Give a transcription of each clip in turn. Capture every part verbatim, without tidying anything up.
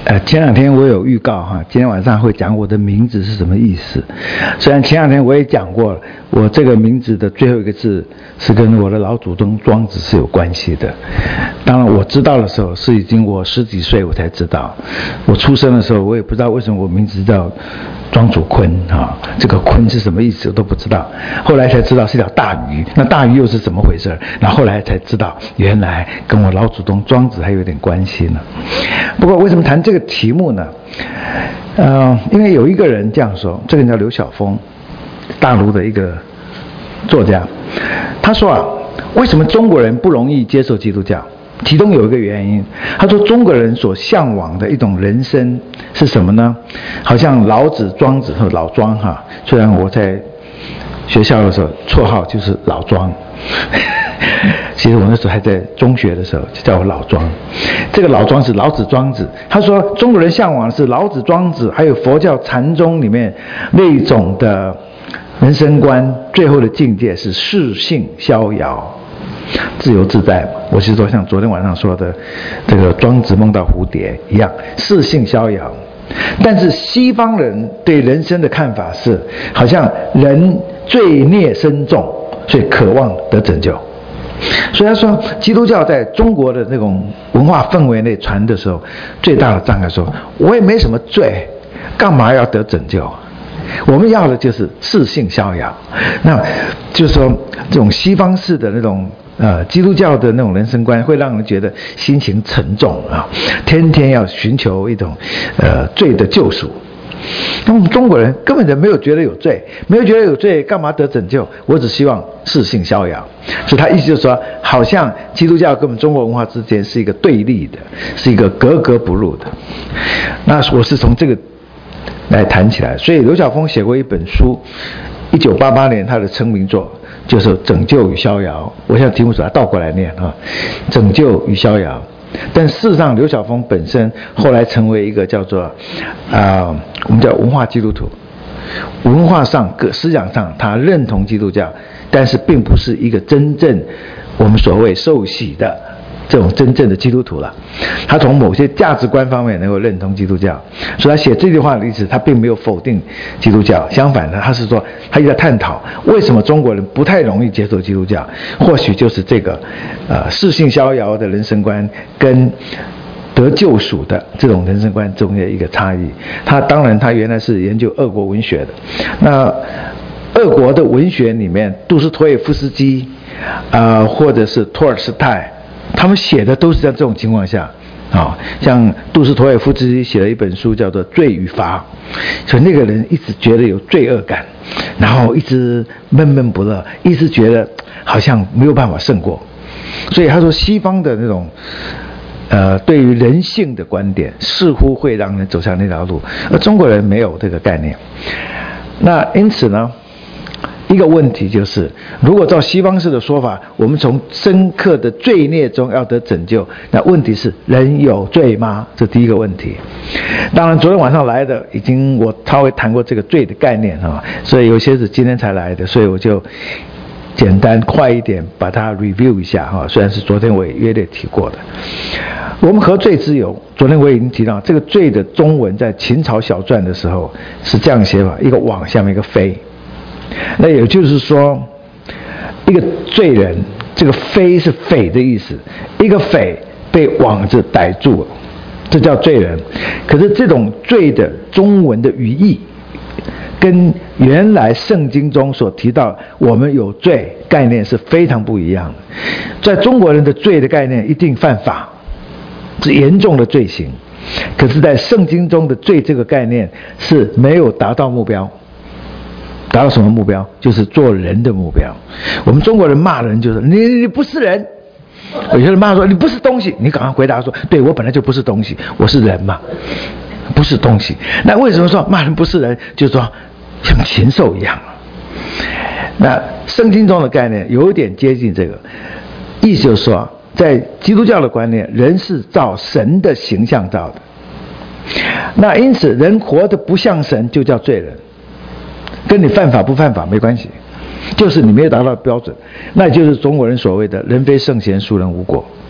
呃，前两天我有预告哈，今天晚上会讲我的名字是什么意思。虽然前两天我也讲过了，我这个名字的最后一个字是跟我的老祖宗庄子是有关系的。当然我知道的时候是已经我十几岁我才知道，我出生的时候我也不知道为什么我名字叫庄主髡啊，这个髡是什么意思我都不知道，后来才知道是条大鱼，那大鱼又是怎么回事？然后后来才知道原来跟我老祖宗庄子还有点关系呢。不过为什么谈这个题目呢？呃，因为有一个人这样说，这个人叫刘晓峰，大陆的一个作家，他说啊，为什么中国人不容易接受基督教？其中有一个原因，他说中国人所向往的一种人生是什么呢？好像老子、庄子和老庄哈，虽然我在学校的时候绰号就是老庄，其实我那时候还在中学的时候就叫我老庄。这个老庄是老子、庄子。他说中国人向往的是老子、庄子还有佛教禅宗里面那种的人生观，最后的境界是适性逍遥。自由自在，我是说像昨天晚上说的这个庄子梦到蝴蝶一样，适性逍遥。但是西方人对人生的看法是，好像人罪孽深重，所以渴望得拯救。所以他说基督教在中国的那种文化氛围内传的时候，最大的障碍说，我也没什么罪，干嘛要得拯救？我们要的就是适性逍遥。那就是说这种西方式的那种呃基督教的那种人生观，会让人觉得心情沉重啊，天天要寻求一种呃罪的救赎。那我们中国人根本就没有觉得有罪，没有觉得有罪，干嘛得拯救？我只希望适性逍遥。所以他意思就是说，好像基督教跟我们中国文化之间是一个对立的，是一个格格不入的。那我是从这个来谈起来。所以刘晓峰写过一本书，一九八八年他的成名作就是《拯救与逍遥》。我现在题目是倒过来念啊，《拯救与逍遥》。但事实上刘晓峰本身后来成为一个叫做啊、呃、我们叫文化基督徒，文化上各思想上他认同基督教，但是并不是一个真正我们所谓受洗的这种真正的基督徒了。他从某些价值观方面能够认同基督教，所以他写这句话的意思，他并没有否定基督教，相反的，他是说他一直在探讨为什么中国人不太容易接受基督教，或许就是这个呃适性逍遥的人生观跟得救赎的这种人生观中的一个差异。他当然他原来是研究俄国文学的，那俄国的文学里面，杜斯妥也夫斯基呃或者是托尔斯泰，他们写的都是在这种情况下啊，像杜斯妥也夫斯基写了一本书叫做《罪与罚》，所以那个人一直觉得有罪恶感，然后一直闷闷不乐，一直觉得好像没有办法胜过。所以他说西方的那种呃对于人性的观点似乎会让人走向那条路，而中国人没有这个概念。那因此呢，一个问题就是，如果照西方式的说法，我们从深刻的罪孽中要得拯救，那问题是人有罪吗？这第一个问题。当然昨天晚上来的已经我稍微谈过这个罪的概念啊，所以有些是今天才来的，所以我就简单快一点把它 review 一下哈。虽然是昨天我也约略提过的。我们何罪之有？昨天我已经提到，这个罪的中文在秦朝小篆的时候是这样写法，一个往下面一个非。那也就是说，一个罪人，这个非是匪的意思，一个匪被网子逮住了，这叫罪人。可是这种罪的中文的语义跟原来圣经中所提到我们有罪概念是非常不一样的。在中国人的罪的概念一定犯法，是严重的罪行，可是在圣经中的罪这个概念是没有达到目标。达到什么目标？就是做人的目标。我们中国人骂人就是你你不是人，有些人骂说你不是东西，你赶快回答说对，我本来就不是东西，我是人嘛，不是东西。那为什么说骂人不是人？就是说像禽兽一样。那圣经中的概念有点接近这个意思，就是说在基督教的观念，人是照神的形象造的，那因此人活得不像神就叫罪人，跟你犯法不犯法没关系，就是你没有达到标准，那就是中国人所谓的人非圣贤孰人无过。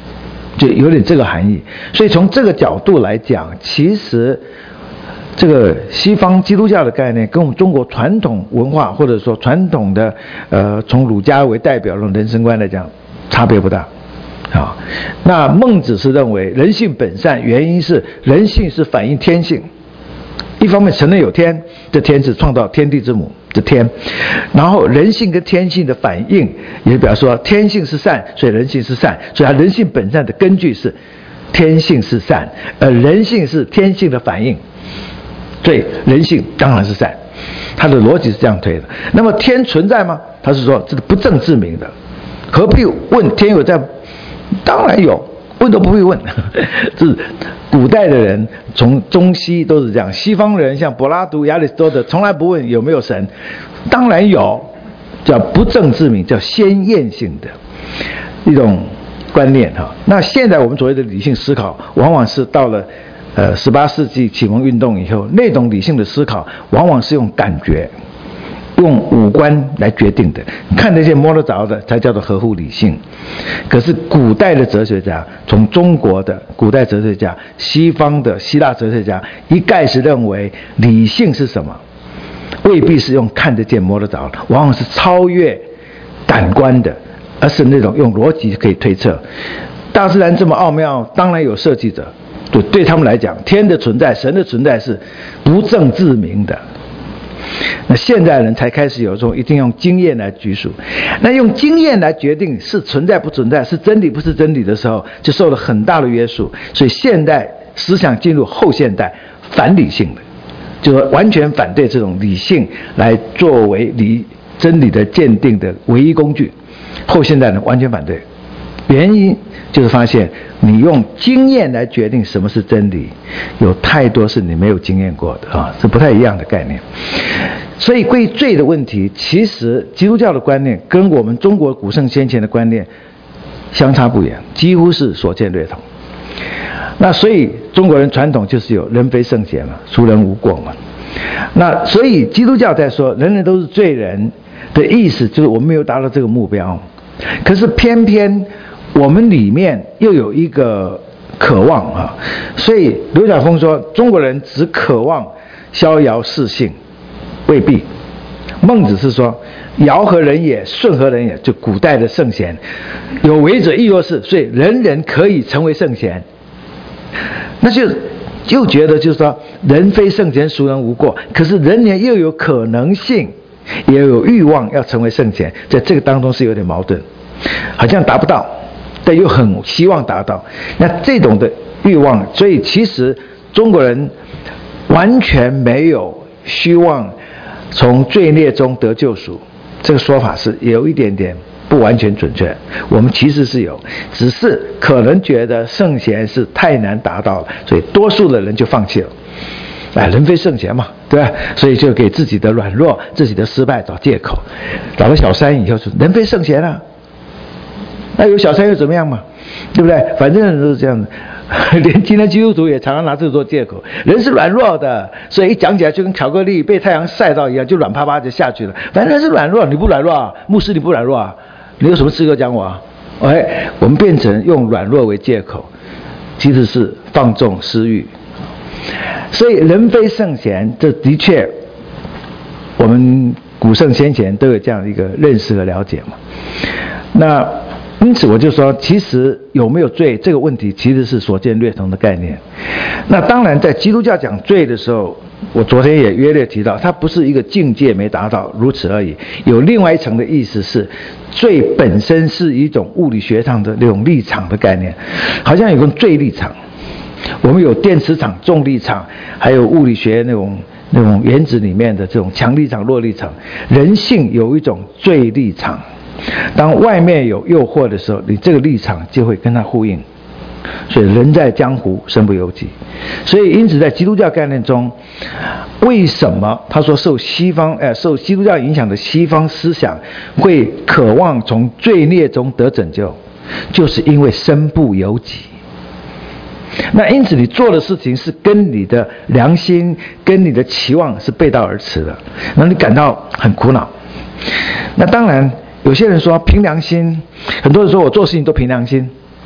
就有点这个含义。所以从这个角度来讲，其实这个西方基督教的概念跟我们中国传统文化或者说传统的呃从儒家为代表的人生观来讲差别不大啊。那孟子是认为人性本善，原因是人性是反映天性，一方面承认有天，这天是创造天地之母的天，然后人性跟天性的反应也表示说天性是善，所以人性是善，所以它人性本善的根据是天性是善，而人性是天性的反应，所以人性当然是善，他的逻辑是这样推的。那么天存在吗？他是说这是不证自明的，何必问天有在？当然有，问都不会问。这是古代的人，从中西都是这样。西方人像柏拉图、亚里士多德，从来不问有没有神，当然有，叫不证自明，叫先验性的一种观念哈。那现在我们所谓的理性思考，往往是到了呃十八世纪启蒙运动以后，那种理性的思考往往是用感觉、用五官来决定的，看得见摸得着的才叫做合乎理性。可是古代的哲学家，从中国的古代哲学家、西方的希腊哲学家，一概是认为理性是什么，未必是用看得见摸得着的，往往是超越感官的，而是那种用逻辑可以推测。大自然这么奥妙，当然有设计者，对对他们来讲，天的存在、神的存在是不证自明的。那现在人才开始有这种一定用经验来拘束，那用经验来决定是存在不存在，是真理不是真理的时候，就受了很大的约束。所以现代思想进入后现代反理性的，就是完全反对这种理性来作为理真理的鉴定的唯一工具。后现代人完全反对，原因就是发现你用经验来决定什么是真理，有太多是你没有经验过的啊，是不太一样的概念。所以归罪的问题，其实基督教的观念跟我们中国古圣先贤的观念相差不远，几乎是所见略同。那所以中国人传统就是有人非圣贤嘛，孰人无过嘛。那所以基督教在说人人都是罪人的意思，就是我们没有达到这个目标。可是偏偏我们里面又有一个渴望啊，所以刘晓峰说中国人只渴望逍遥适性，未必。孟子是说尧何人也，舜何人也，就古代的圣贤，有为者亦若是，所以人人可以成为圣贤。那就又觉得就是说人非圣贤，孰人无过，可是人人又有可能性，也有欲望要成为圣贤，在这个当中是有点矛盾，好像达不到，但又很希望达到。那这种的欲望，所以其实中国人完全没有希望从罪孽中得救赎，这个说法是有一点点不完全准确。我们其实是有，只是可能觉得圣贤是太难达到了，所以多数的人就放弃了。哎，人非圣贤嘛，对吧？所以就给自己的软弱、自己的失败找借口。找了小三以后说人非圣贤啊，那有小三又怎么样嘛？对不对？反正人都是这样的。连今天基督徒也常常拿这个做借口，人是软弱的，所以一讲起来就跟巧克力被太阳晒到一样，就软趴趴就下去了。反正人是软弱，你不软弱啊？牧师你不软弱啊？你有什么资格讲我啊？哎，我们变成用软弱为借口，其实是放纵私欲。所以人非圣贤，这的确我们古圣先贤都有这样一个认识和了解嘛。那因此我就说，其实有没有罪这个问题其实是所见略同的概念。那当然在基督教讲罪的时候，我昨天也约略提到，它不是一个境界没达到如此而已，有另外一层的意思是罪本身是一种物理学上的那种立场的概念，好像有个罪立场，我们有电磁场、重力场，还有物理学那种那种原子里面的这种强力场、弱力场，人性有一种罪立场。当外面有诱惑的时候，你这个立场就会跟它呼应。所以人在江湖身不由己。所以因此在基督教概念中，为什么他说受西方呃受基督教影响的西方思想会渴望从罪孽中得拯救，就是因为身不由己。那因此你做的事情是跟你的良心跟你的期望是背道而驰的，让你感到很苦恼。那当然有些人说凭良心，很多人说我做事情都凭良心，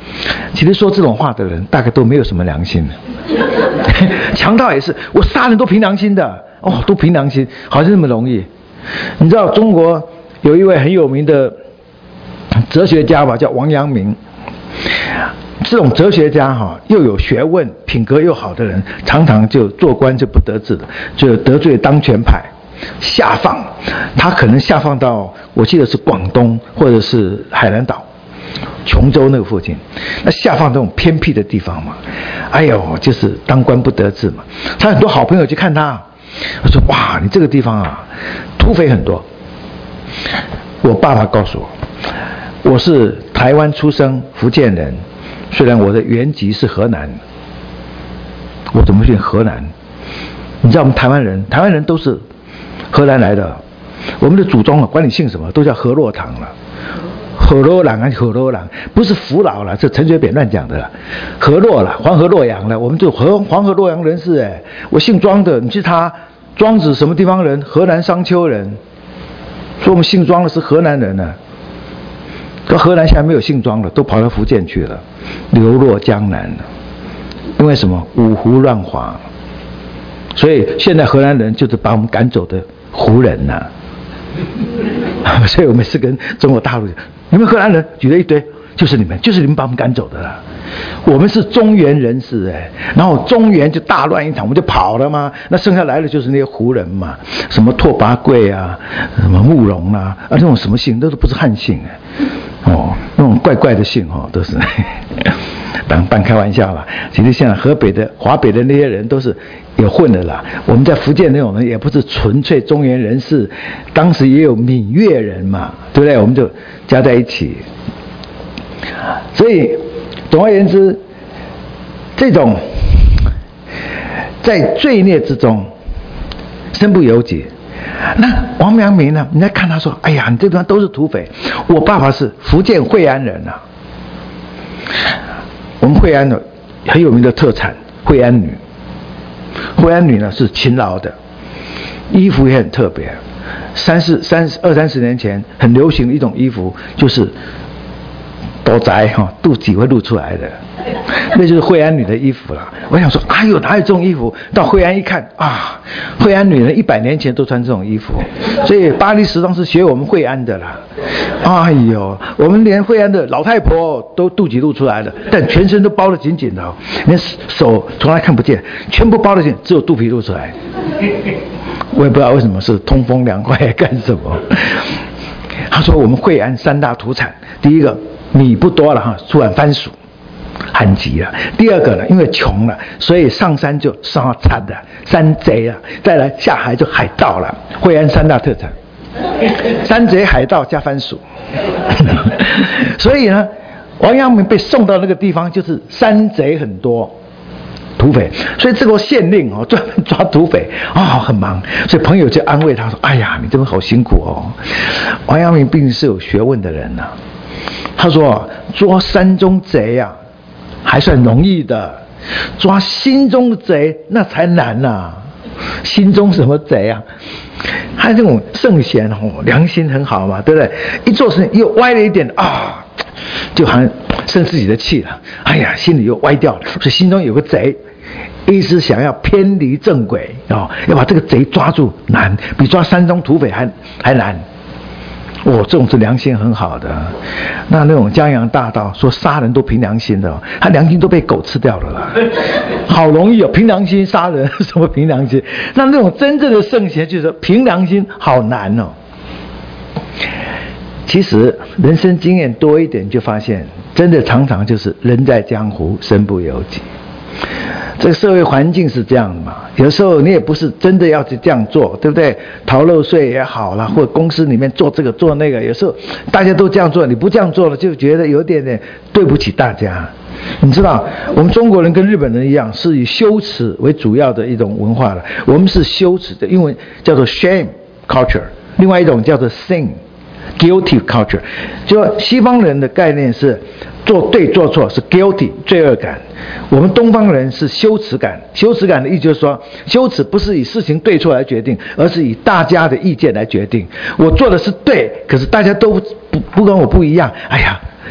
其实说这种话的人大概都没有什么良心。强盗也是，我杀人都凭良心的，哦，都凭良心，好像那么容易。你知道中国有一位很有名的哲学家吧，叫王阳明。这种哲学家哈，又有学问、品格又好的人，常常就做官就不得志的，就得罪当权派，下放。他可能下放到，我记得是广东或者是海南岛、琼州那个附近，那下放这种偏僻的地方嘛。哎呦，就是当官不得志嘛。他很多好朋友去看他，他说：“哇，你这个地方啊，土匪很多。”我爸爸告诉我，我是台湾出生，福建人。虽然我的原籍是河南，我怎么去河南？你知道我们台湾人，台湾人都是荷兰来的。我们的祖宗啊，管你姓什么，都叫河洛堂了。河洛郎啊，河洛郎，不是福佬了，这陈水扁乱讲的了。河洛了，黄河洛阳了，我们就河黄河洛阳人士哎。我姓庄的，你去查庄子什么地方人？河南商丘人。说我们姓庄的是河南人呢、啊。可河南现在没有姓庄了，都跑到福建去了，流落江南了。因为什么？五胡乱华。所以现在荷兰人就是把我们赶走的胡人呐、啊。所以我们是跟中国大陆，你们荷兰人举了一堆，就是你们，就是你们把我们赶走的啦。我们是中原人士哎，然后中原就大乱一场，我们就跑了嘛。那剩下来的就是那些胡人嘛，什么拓跋贵啊，什么慕容啊，啊那种什么姓，都是不是汉姓哎。哦，那种怪怪的姓哦，都是当半开玩笑啦。其实现在河北的、华北的那些人都是有混的啦。我们在福建那种人也不是纯粹中原人士，当时也有闽粤人嘛，对不对？我们就加在一起。所以总而言之，这种在罪孽之中身不由己。那王阳明呢？你再看他说：“哎呀，你这地方都是土匪。我爸爸是福建惠安人啊。我们惠安的很有名的特产惠安女。惠安女呢是勤劳的，衣服也很特别。三四三二三十年前很流行的一种衣服，就是肚宅哈，肚脐会露出来的。”那就是惠安女的衣服了。我想说，哎呦，哪有这种衣服？到惠安一看啊，惠安女人一百年前都穿这种衣服，所以巴黎时装是学我们惠安的啦。哎呦，我们连惠安的老太婆都肚脐露出来了，但全身都包得紧紧的、哦，连手从来看不见，全部包得紧，只有肚皮露出来。我也不知道为什么是通风凉快干什么。他说我们惠安三大土产，第一个米不多了哈，出产番薯。旱极了。第二个呢，因为穷了，所以上山就烧餐的山贼啊，再来下海就海盗了。惠安三大特产，山贼、海盗加番薯。所以呢，王阳明被送到那个地方，就是山贼很多，土匪，所以这个县令哦，专门抓土匪啊、哦，很忙。所以朋友就安慰他说：“哎呀，你这边好辛苦哦。”王阳明毕竟是有学问的人呐、啊，他说：“抓山中贼啊，还算容易的，抓心中的贼那才难呐、啊。心中什么贼啊？他这种圣贤哦，良心很好嘛，对不对？一做事又歪了一点啊，就好像生自己的气了。哎呀，心里又歪掉了，所以心中有个贼。”一直想要偏离正轨哦，要把这个贼抓住难，比抓山中土匪还还难。哦，这种是良心很好的。那那种江洋大盗说杀人都凭良心的、哦，他良心都被狗吃掉了啦。好容易哦，凭良心杀人，什么凭良心？那那种真正的圣贤就是说凭良心好难哦。其实人生经验多一点，就发现真的常常就是人在江湖，身不由己。这个社会环境是这样的嘛，有时候你也不是真的要去这样做，对不对？逃漏税也好啦，或者公司里面做这个做那个，有时候大家都这样做，你不这样做了，就觉得有点点对不起大家。你知道，我们中国人跟日本人一样，是以羞耻为主要的一种文化了。我们是羞耻的，英文叫做 shame culture， 另外一种叫做 sin guilty culture。就说西方人的概念是做对做错是 guilty 罪恶感，我们东方人是羞耻感。羞耻感的意思就是说，羞耻不是以事情对错来决定，而是以大家的意见来决定。我做的是对，可是大家都不不跟我不一样，哎呀，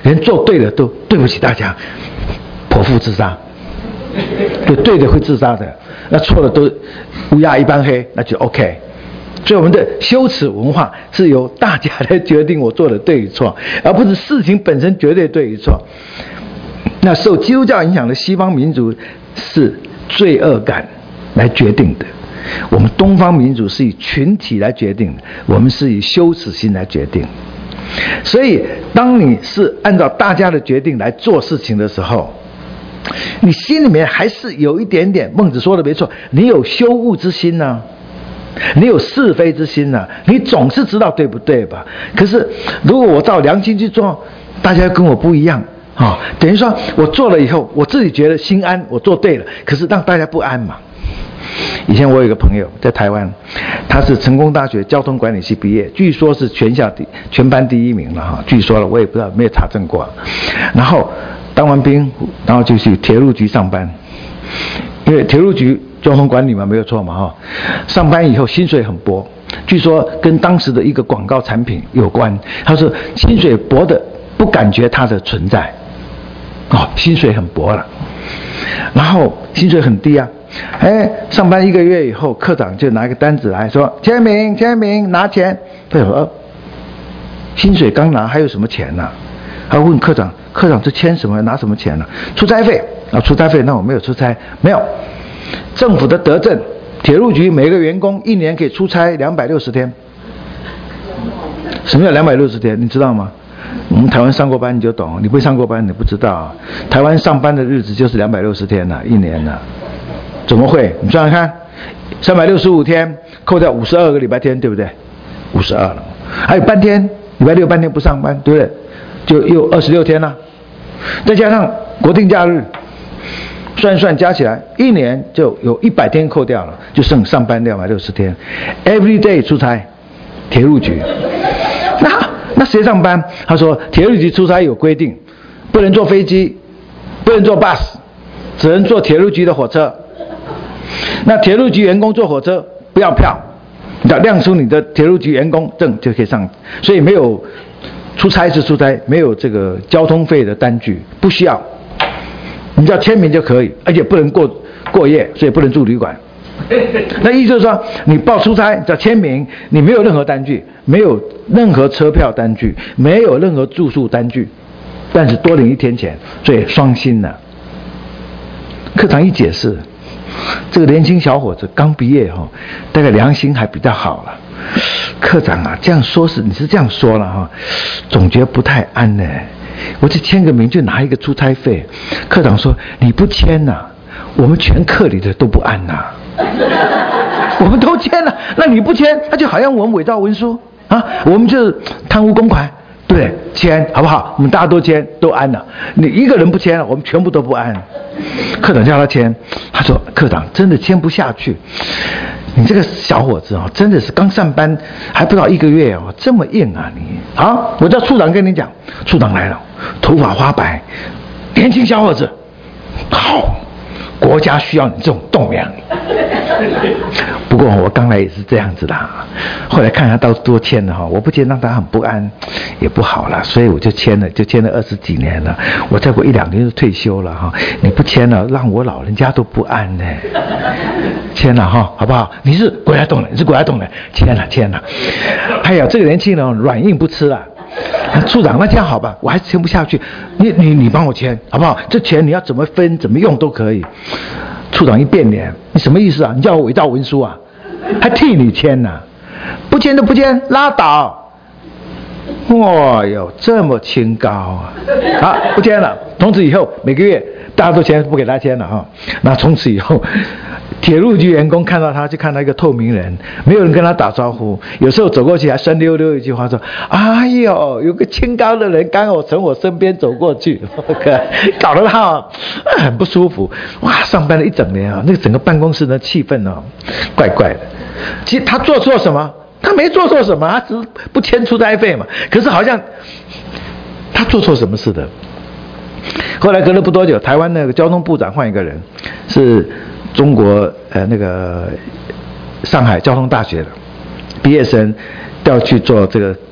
连做对了都对不起大家，剖腹自杀。对对的会自杀的，那错的都乌鸦一般黑，那就 OK。所以我们的羞耻文化是由大家来决定我做的对与错，而不是事情本身绝对对与错。那受基督教影响的西方民族是罪恶感来决定的，我们东方民族是以群体来决定的，我们是以羞耻心来决定。所以当你是按照大家的决定来做事情的时候，你心里面还是有一点点，孟子说的没错，你有羞恶之心呢、啊，你有是非之心呢、啊，你总是知道对不对吧？可是如果我照良心去做，大家跟我不一样啊、哦，等于说我做了以后，我自己觉得心安，我做对了，可是让大家不安嘛。以前我有一个朋友在台湾，他是成功大学交通管理系毕业，据说是全校第全班第一名了哈，据说了，我也不知道，没有查证过。然后当完兵，然后就去铁路局上班，因为铁路局交通管理嘛，没有错嘛哈。上班以后薪水很薄，据说跟当时的一个广告产品有关。他说薪水薄的不感觉它的存在，哦，薪水很薄了，然后薪水很低啊。哎，上班一个月以后，科长就拿一个单子来说签名签名拿钱。他说薪水刚拿还有什么钱呢、啊？他问科长，科长这签什么拿什么钱呢、啊？出差费啊，出差费那我没有出差，没有。政府的德政，铁路局每个员工一年可以出差两百六十天。什么叫两百六十天？你知道吗？我们台湾上过班你就懂，你不上过班你不知道、啊。台湾上班的日子就是两百六十天了、啊，一年了、啊。怎么会？你算算看，三百六十五天扣掉五十二个礼拜天，对不对？五十二了，还有半天，礼拜六半天不上班，对不对？就又二十六天了，再加上国定假日，算一算加起来，一年就有一百天扣掉了，就剩上班两百六十天。Every day 出差，铁路局。那那谁上班？他说铁路局出差有规定，不能坐飞机，不能坐 bus， 只能坐铁路局的火车。那铁路局员工坐火车不要票，你要亮出你的铁路局员工证就可以上，所以没有出差是出差，没有这个交通费的单据，不需要，你只要签名就可以，而且不能过过夜，所以不能住旅馆。那意思就是说，你报出差只要签名，你没有任何单据，没有任何车票单据，没有任何住宿单据，但是多领一天钱，所以双薪了。课堂一解释。这个年轻小伙子刚毕业哈，大概良心还比较好了。科长啊，这样说是你是这样说了哈，总觉得不太安呢。我就签个名就拿一个出差费。科长说你不签呐、啊，我们全课里的都不安呐、啊。我们都签了，那你不签，那就好像我们伪造文书啊，我们就是贪污公款。对不对？签好不好？我们大家都签，都安了。你一个人不签了，我们全部都不安。科长叫他签，他说：“科长真的签不下去。你这个小伙子啊、哦，真的是刚上班还不到一个月哦，这么硬啊你！好，我叫处长跟你讲，处长来了，头发花白，年轻小伙子，好，国家需要你这种栋梁。不过我刚来也是这样子的，后来看他到多签了哈，我不签让他很不安，也不好了，所以我就签了，就签了二十几年了。我再过一两年就退休了哈，你不签了，让我老人家都不安呢。签了哈，好不好？你是国家栋梁，你是国家栋梁，签了签了。哎呀，这个年轻人软硬不吃了。处长，那这样好吧，我还签不下去，你你你帮我签好不好？这钱你要怎么分怎么用都可以。处长一变脸，你什么意思啊？你叫我伪造文书啊？还替你签呢、啊？不签就不签，拉倒。哇哟，这么清高啊！好，不签了。从此以后每个月大家都签，不给他签了哈。那从此以后，铁路局员工看到他就看到一个透明人，没有人跟他打招呼，有时候走过去还酸溜溜一句话说：“哎呦，有个清高的人刚好从我身边走过去，搞得他很不舒服。”哇，上班了一整年啊，那个整个办公室的气氛啊，怪怪的。其实他做错什么？他没做错什么，他只是不签出差费嘛。可是好像他做错什么事的。后来隔了不多久，台湾那个交通部长换一个人，是中国呃那个上海交通大学的毕业生，调去做这个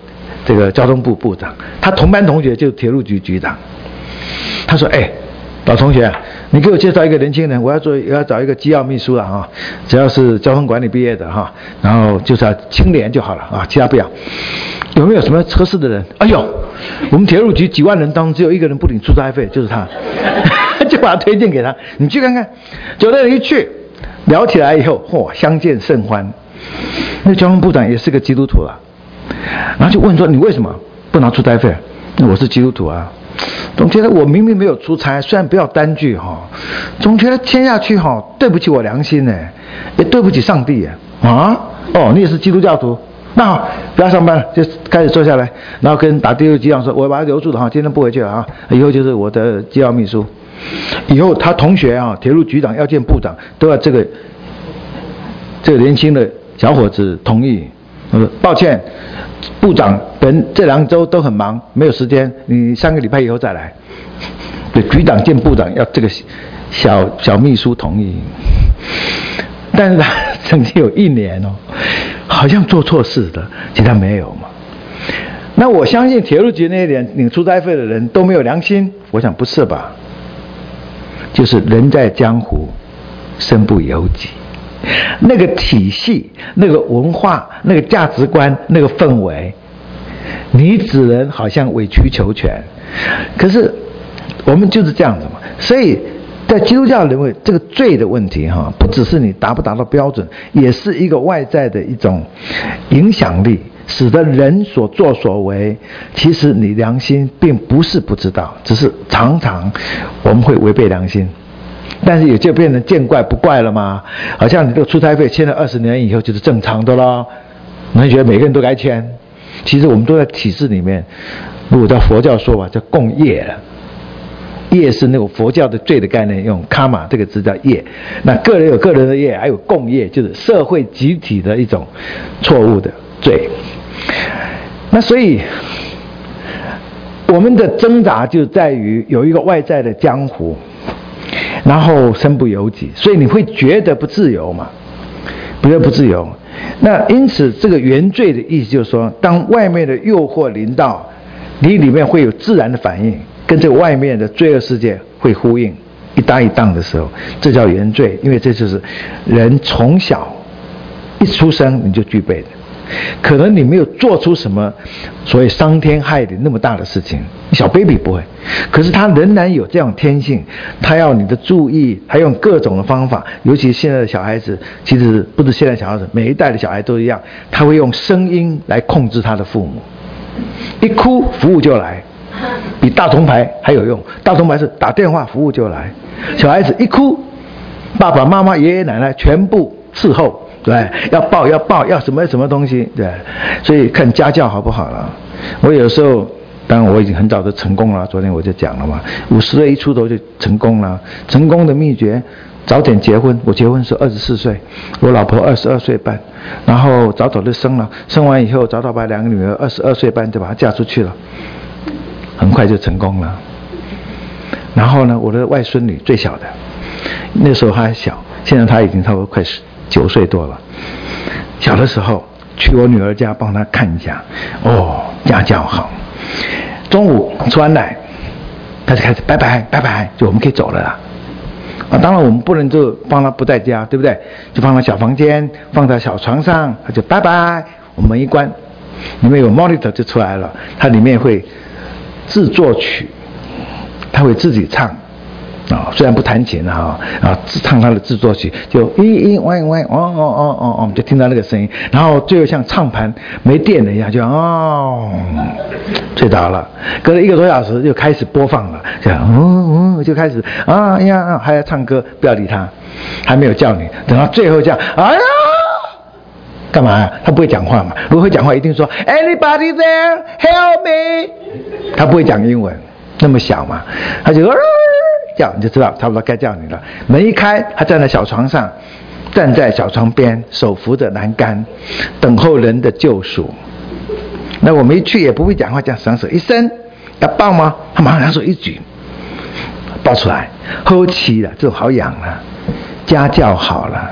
这个交通部部长，他同班同学就是铁路局局长。他说：“哎，老同学，你给我介绍一个年轻人，我要做，我要找一个机要秘书了哈，只要是交通管理毕业的哈，然后就是要清廉就好了啊，其他不要。有没有什么合适的人？哎呦，我们铁路局几万人当中只有一个人不领出差费，就是他，就把他推荐给他，你去看看。有的人一去聊起来以后，嚯，相见甚欢。那交通部长也是个基督徒了，然后就问说：你为什么不拿出差费？那我是基督徒啊。”总觉得我明明没有出差，虽然不要单据哈，总觉得签下去哈，对不起我良心呢，也对不起上帝啊！哦，你也是基督教徒，那好，不要上班了，就开始坐下来，然后跟打第六机长说，我把他留住了哈，今天不回去了啊，以后就是我的机要秘书。以后他同学啊，铁路局长要见部长，都要这个这个年轻的小伙子同意。我说抱歉。部长本这两周都很忙，没有时间，你三个礼拜以后再来。对，局长见部长要这个小小秘书同意，但是他曾经有一年哦，好像做错事的，其实他没有嘛。那我相信铁路局那一点领出差费的人都没有良心，我想不是吧？就是人在江湖，身不由己。那个体系、那个文化、那个价值观、那个氛围，你只能好像委曲求全。可是我们就是这样子嘛，所以在基督教认为这个罪的问题哈，不只是你达不达到标准，也是一个外在的一种影响力，使得人所作所为，其实你良心并不是不知道，只是常常我们会违背良心。但是也就变成见怪不怪了嘛，好像你这个出差费签了二十年以后就是正常的咯，你觉得每个人都该签。其实我们都在体制里面，如果照佛教说法叫共业了，业是那个佛教的罪的概念，用卡玛这个字叫业。那个人有个人的业，还有共业，就是社会集体的一种错误的罪。那所以我们的挣扎就在于有一个外在的江湖，然后身不由己，所以你会觉得不自由嘛？觉得不自由。那因此，这个原罪的意思就是说，当外面的诱惑临到，你里面会有自然的反应，跟这个外面的罪恶世界会呼应，一搭一档的时候，这叫原罪，因为这就是人从小一出生你就具备的。可能你没有做出什么所谓伤天害理那么大的事情，小 baby 不会，可是他仍然有这样天性，他要你的注意，还用各种的方法。尤其现在的小孩子，其实不是现在小孩子，每一代的小孩都一样，他会用声音来控制他的父母，一哭服务就来，比大铜牌还有用。大铜牌是打电话服务就来，小孩子一哭，爸爸妈妈爷爷奶奶全部伺候，对，要抱要抱要什么什么东西，对，所以看家教好不好了。我有时候，当然我已经很早就成功了，昨天我就讲了嘛，五十岁一出头就成功了。成功的秘诀，早点结婚。我结婚是二十四岁，我老婆二十二岁半，然后早早就生了，生完以后早早把两个女儿二十二岁半就把她嫁出去了，很快就成功了。然后呢，我的外孙女最小的，那时候她还小，现在她已经差不多快十九岁多了。小的时候去我女儿家帮她看一下，哦，家教好。中午吃完奶，她就开始拜拜拜拜，就我们可以走了啦。啊，当然我们不能就帮她不在家，对不对？就放她小房间，放在小床上，她就拜拜。我们一关，里面有 monitor 就出来了，它里面会自作曲，她会自己唱。啊、哦，虽然不弹琴啊，啊，唱他的制作曲，就一一喂喂，哦哦哦哦哦，就听到那个声音，然后最后像唱盘没电了一样，就哦，睡着了。隔了一个多小时，就开始播放了，这样，嗯嗯，就开始啊呀，还要唱歌，不要理他，还没有叫你，等到最后这样，哎呀，干嘛呀？他不会讲话嘛？如果会讲话，一定说 Anybody there? Help me！ 他不会讲英文，那么小嘛，他就。叫你就知道差不多该叫你了。门一开，他站在小床上，站在小床边，手扶着栏杆，等候人的救赎。那我们一去也不会讲话，这样双手一伸，要抱吗？他马上两手一举，抱出来，呵齐了，这好养了，家教好了。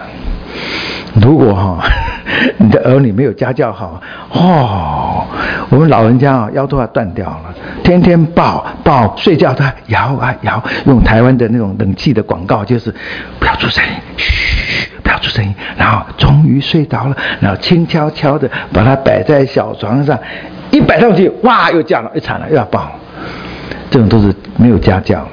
如果哈、哦，你的儿女没有家教好，哦，我们老人家啊、哦、腰都要断掉了，天天抱抱睡觉他摇啊摇，用台湾的那种冷气的广告就是不要出声音，嘘，不要出声音，然后终于睡着了，然后轻悄悄的把它摆在小床上，一摆上去，哇，又叫了，又惨了，又要抱，这种都是没有家教了。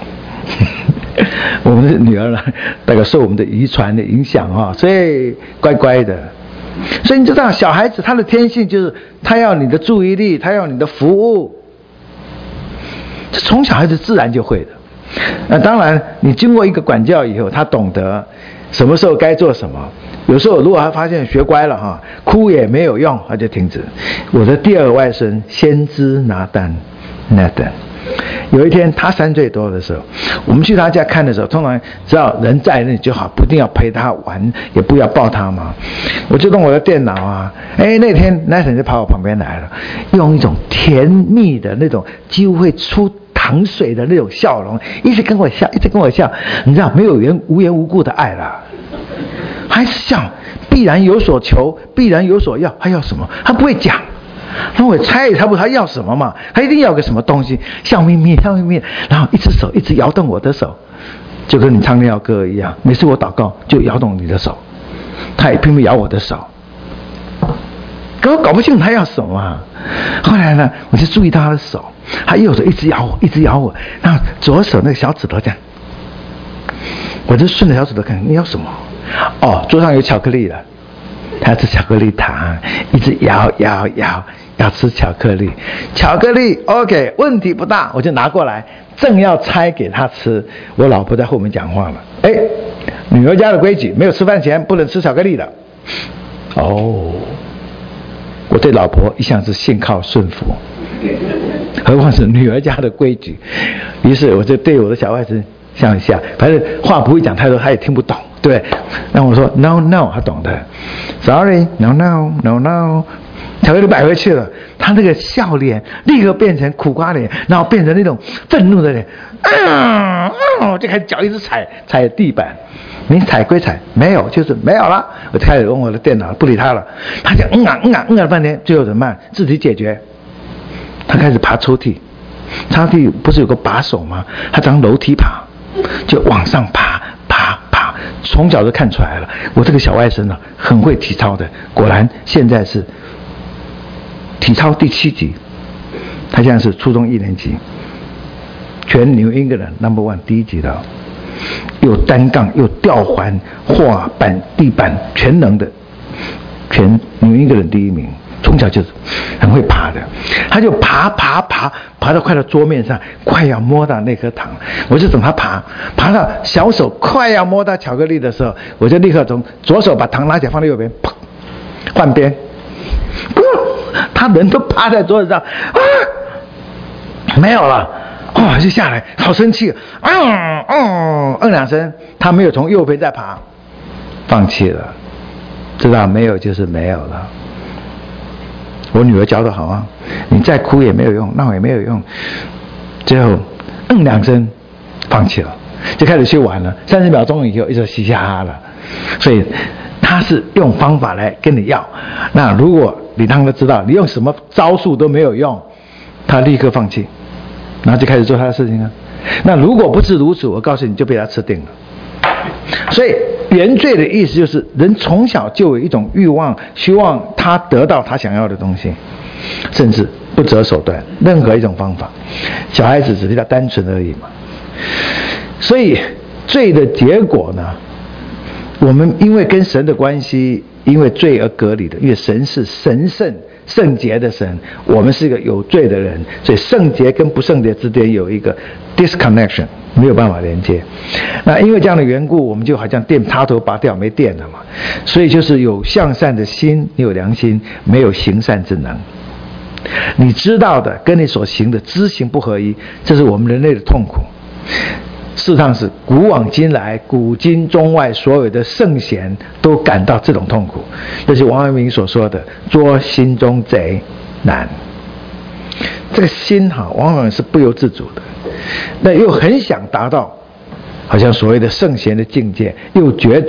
我们的女儿呢，大概受我们的遗传的影响啊，所以乖乖的。所以你知道，小孩子他的天性就是他要你的注意力，他要你的服务，这从小孩子自然就会的。那当然，你经过一个管教以后，他懂得什么时候该做什么。有时候如果他发现学乖了哈，哭也没有用，他就停止。我的第二个外甥先知拿单 Nathan。有一天他三岁多的时候，我们去他家看的时候，通常只要人在那里就好，不一定要陪他玩，也不要抱他嘛。我就用我的电脑啊，哎，那天那神就跑我旁边来了，用一种甜蜜的那种几乎会出糖水的那种笑容，一直跟我笑，一直跟我笑。你知道没有缘无缘无故的爱啦，还是笑，必然有所求，必然有所要，他要什么？他不会讲。那我猜也猜不出他要什么嘛，他一定要个什么东西，笑眯眯笑眯眯，然后一只手一直摇动我的手，就跟你唱那首歌一样，每次我祷告就摇动你的手，他也拼命摇我的手，可我搞不清楚他要什么啊。后来呢，我就注意到他的手，他右手一直摇我，一直摇我，然后左手那个小指头这样，我就顺着小指头看，你要什么？哦，桌上有巧克力了。他吃巧克力糖，一直摇摇摇，要吃巧克力。巧克力 OK， 问题不大，我就拿过来，正要拆给他吃，我老婆在后面讲话了。哎，女儿家的规矩，没有吃饭前不能吃巧克力的。哦，我对老婆一向是信靠顺服，何况是女儿家的规矩。于是我就对我的小外甥笑一下，反正话不会讲太多，他也听不懂。对，那我说 no no， 他懂的 ，sorry no no no no， 巧克力摆回去了，他那个笑脸立刻变成苦瓜脸，然后变成那种愤怒的脸，啊啊，就开始脚一直踩踩地板，你踩归踩，没有就是没有了，我就开始用我的电脑不理他了，他就嗯啊嗯啊嗯啊了半天，最后怎么办？自己解决，他开始爬抽屉，抽屉不是有个把手吗？他当楼梯爬，就往上爬。从小就看出来了，我这个小外甥啊，很会体操的。果然现在是体操第七级，他现在是初中一年级，全 New England number one 第一级的，又单杠又吊环、画板、地板全能的，全 New England 第一名。从小就是很会爬的，他就爬爬爬爬到快到桌面上，快要摸到那颗糖，我就等他爬爬到小手快要摸到巧克力的时候，我就立刻从左手把糖拿起来放在右边，砰，换边，他人都趴在桌子上，啊，没有了，哦，就下来，好生气，嗯嗯，嗯两声，他没有从右边再爬，放弃了，知道没有就是没有了。我女儿教得好啊，你再哭也没有用，闹也没有用，最后嗯两声放弃了，就开始去玩了。三十秒钟以后，一直嘻嘻哈哈了。所以他是用方法来跟你要。那如果你让他知道你用什么招数都没有用，他立刻放弃，然后就开始做他的事情啊。那如果不是如此，我告诉你就被他吃定了。所以原罪的意思就是人从小就有一种欲望，希望他得到他想要的东西，甚至不择手段，任何一种方法。小孩子只是比较单纯而已嘛。所以罪的结果呢，我们因为跟神的关系，因为罪而隔离的，因为神是神圣圣洁的神，我们是一个有罪的人，所以圣洁跟不圣洁之间有一个 disconnection， 没有办法连接。那因为这样的缘故，我们就好像电插头拔掉没电了嘛，所以就是有向善的心，你有良心，没有行善之能。你知道的跟你所行的知行不合一，这是我们人类的痛苦。事实上是古往今来，古今中外所有的圣贤都感到这种痛苦，这是王阳明所说的捉心中贼难。这个心哈，往往是不由自主的，那又很想达到好像所谓的圣贤的境界，又觉得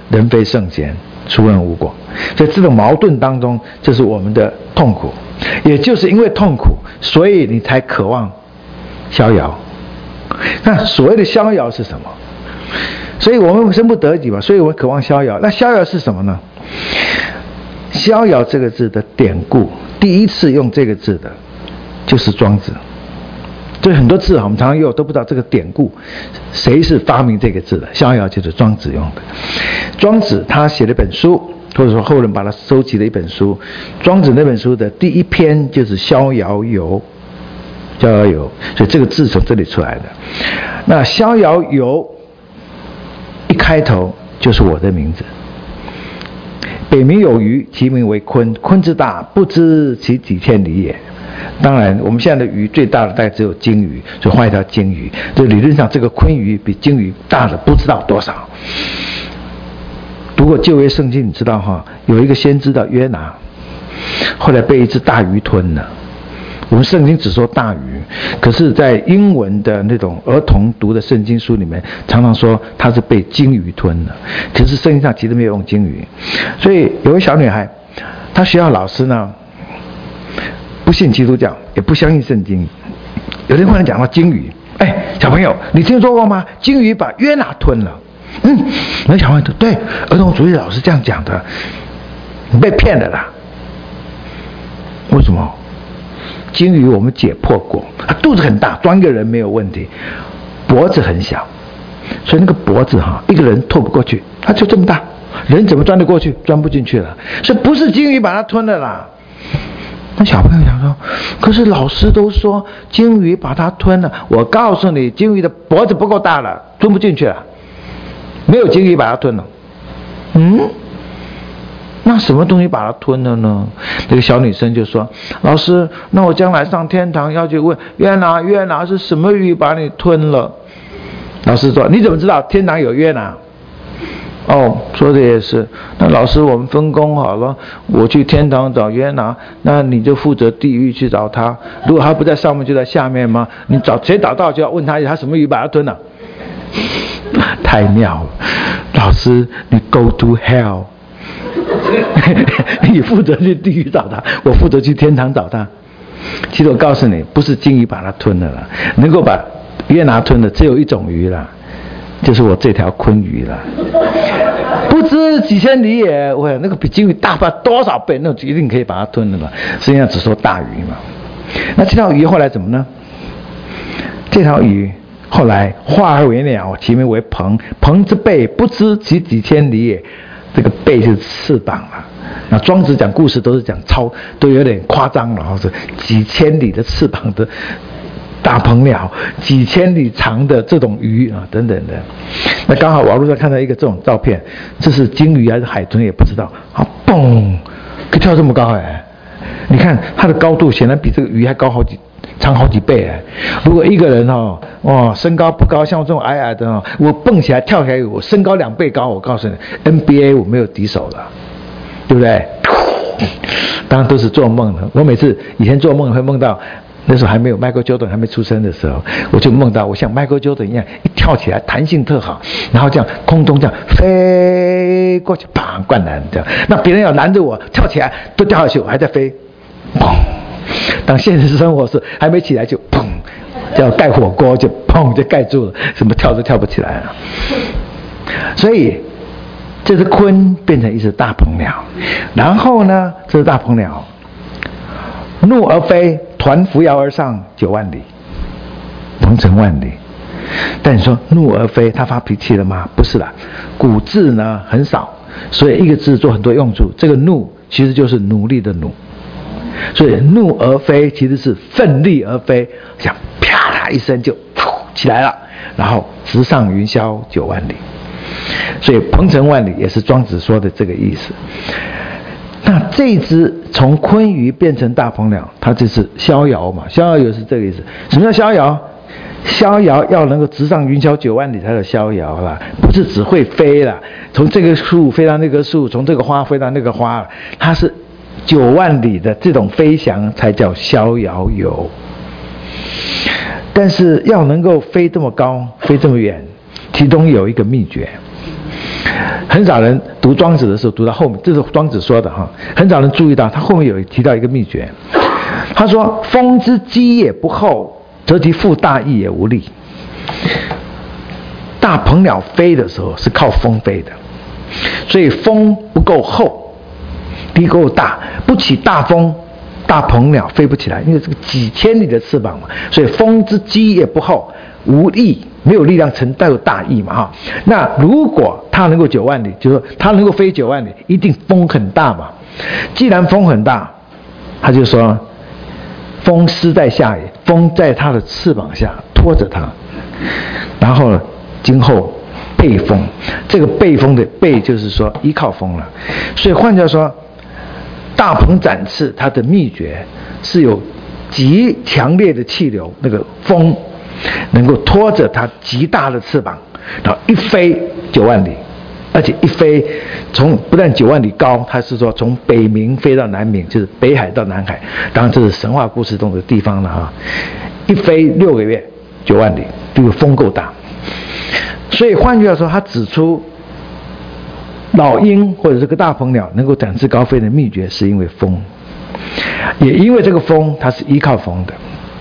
人非圣贤，孰能无过？在这种矛盾当中，这是我们的痛苦。也就是因为痛苦，所以你才渴望逍遥。那所谓的逍遥是什么？所以我们生不得己嘛，所以我们渴望逍遥。那逍遥是什么呢？逍遥这个字的典故，第一次用这个字的就是庄子。所以很多字我们常常用都不知道这个典故谁是发明这个字的。逍遥就是庄子用的。庄子他写了一本书，或者说后人把它收集了一本书。庄子那本书的第一篇就是《逍遥游》，逍遥游，所以这个字从这里出来的。那逍遥游一开头就是我的名字。北冥有鱼，其名为鲲。鲲之大，不知其几千里也。当然我们现在的鱼最大的大概只有鲸鱼，就画一条鲸鱼，就理论上这个鲲鱼比鲸鱼大了不知道多少。读过旧约圣经你知道哈，有一个先知叫约拿，后来被一只大鱼吞了。我们圣经只说大鱼，可是在英文的那种儿童读的圣经书里面常常说他是被鲸鱼吞了，可是圣经上其实没有用鲸鱼。所以有个小女孩，她学校老师呢不信基督教，也不相信圣经。有人忽然讲到鲸鱼，哎，小朋友，你听说过吗？鲸鱼把约拿吞了。嗯，那小朋友对，儿童主义老师这样讲的，你被骗了啦。为什么？鲸鱼我们解剖过，它肚子很大，装一个人没有问题，脖子很小，所以那个脖子哈，一个人透不过去，它就这么大，人怎么钻得过去？钻不进去了，所以不是鲸鱼把它吞了啦。那小朋友想说，可是老师都说鲸鱼把它吞了，我告诉你，鲸鱼的脖子不够大了，吞不进去了，没有鲸鱼把它吞了。嗯，那什么东西把它吞了呢？那个小女生就说，老师，那我将来上天堂要去问约拿，约拿是什么鱼把你吞了？老师说，你怎么知道天堂有约拿？哦，说的也是。那老师，我们分工好了，我去天堂找约拿，那你就负责地狱去找他。如果他不在上面，就在下面吗？你找谁找到就要问他，他什么鱼把他吞了？太妙了，老师，你 go to hell， 你负责去地狱找他，我负责去天堂找他。其实我告诉你，不是鲸鱼把他吞了啦，能够把约拿吞的只有一种鱼啦。就是我这条鲲鱼了，不知几千里也。我那个比鲸鱼大不多少倍，那一定可以把它吞了嘛。实际上只说大鱼嘛。那这条鱼后来怎么呢？这条鱼后来化而为鸟，其名为鹏。鹏之背，不知其几千里也。这个背就是翅膀了。那庄子讲故事都是讲超，都有点夸张了，或者几千里的翅膀的大鹏鸟，几千里长的这种鱼啊，等等的。那刚好网络上看到一个这种照片，这是鲸鱼还是海豚也不知道，啊，嘣，可以跳这么高哎！你看它的高度显然比这个鱼还高好几，长好几倍哎。如果一个人哦，哇，身高不高，像我这种矮矮的哦，我蹦起来跳起来，我身高两倍高，我告诉你 ，N B A 我没有敌手了，对不对？当然都是做梦的。我每次以前做梦会梦到。那时候还没有 Michael Jordan 还没出生的时候，我就梦到我像 Michael Jordan 一样，一跳起来弹性特好，然后这样空中这样飞过去，砰，灌篮这样。那别人要拦着我跳起来都掉下去，我还在飞，砰。当现实生活是还没起来就砰，叫盖火锅就砰就盖住了，什么跳都跳不起来了。所以这只鲲变成一只大鹏鸟，然后呢，这只大鹏鸟怒而飞，团扶摇而上九万里，鹏程万里。但你说怒而飞，他发脾气了吗？不是啦，古字呢很少，所以一个字做很多用处。这个怒其实就是努力的努，所以怒而飞其实是奋力而飞，像啪啦一声就起来了，然后直上云霄九万里。所以鹏程万里也是庄子说的这个意思。那这一只从鲲鱼变成大鹏鸟，它就是逍遥嘛，逍遥游是这个意思。什么叫逍遥？逍遥要能够直上云霄九万里才叫逍遥啦，不是只会飞啦，从这个树飞到那个树，从这个花飞到那个花，它是九万里的这种飞翔才叫逍遥游。但是要能够飞这么高，飞这么远，其中有一个秘诀。 很少人读庄子的时候读到后面，这是庄子说的哈，很少人注意到他后面有提到一个秘诀。他说：“风之积也不厚，则其覆大翼也无力。”大鹏鸟飞的时候是靠风飞的，所以风不够厚，地够大，不起大风，大鹏鸟飞不起来，因为这个几千里的翅膀嘛，所以风之积也不厚，无力，没有力量承担大翼嘛哈。那如果它能够九万里，就是说它能够飞九万里，一定风很大嘛。既然风很大，他就说风施在下也，风在它的翅膀下拖着它，然后呢，今后背风，这个背风的背就是说依靠风了。所以换句话说，大鹏展翅，它的秘诀是有极强烈的气流，那个风能够拖着它极大的翅膀，然后一飞九万里，而且一飞从不但九万里高，它是说从北冥飞到南冥，就是北海到南海，当然这是神话故事中的地方了哈。一飞六个月九万里，这个风够大。所以换句话说，他指出老鹰或者这个大鹏鸟能够展翅高飞的秘诀，是因为风，也因为这个风它是依靠风的。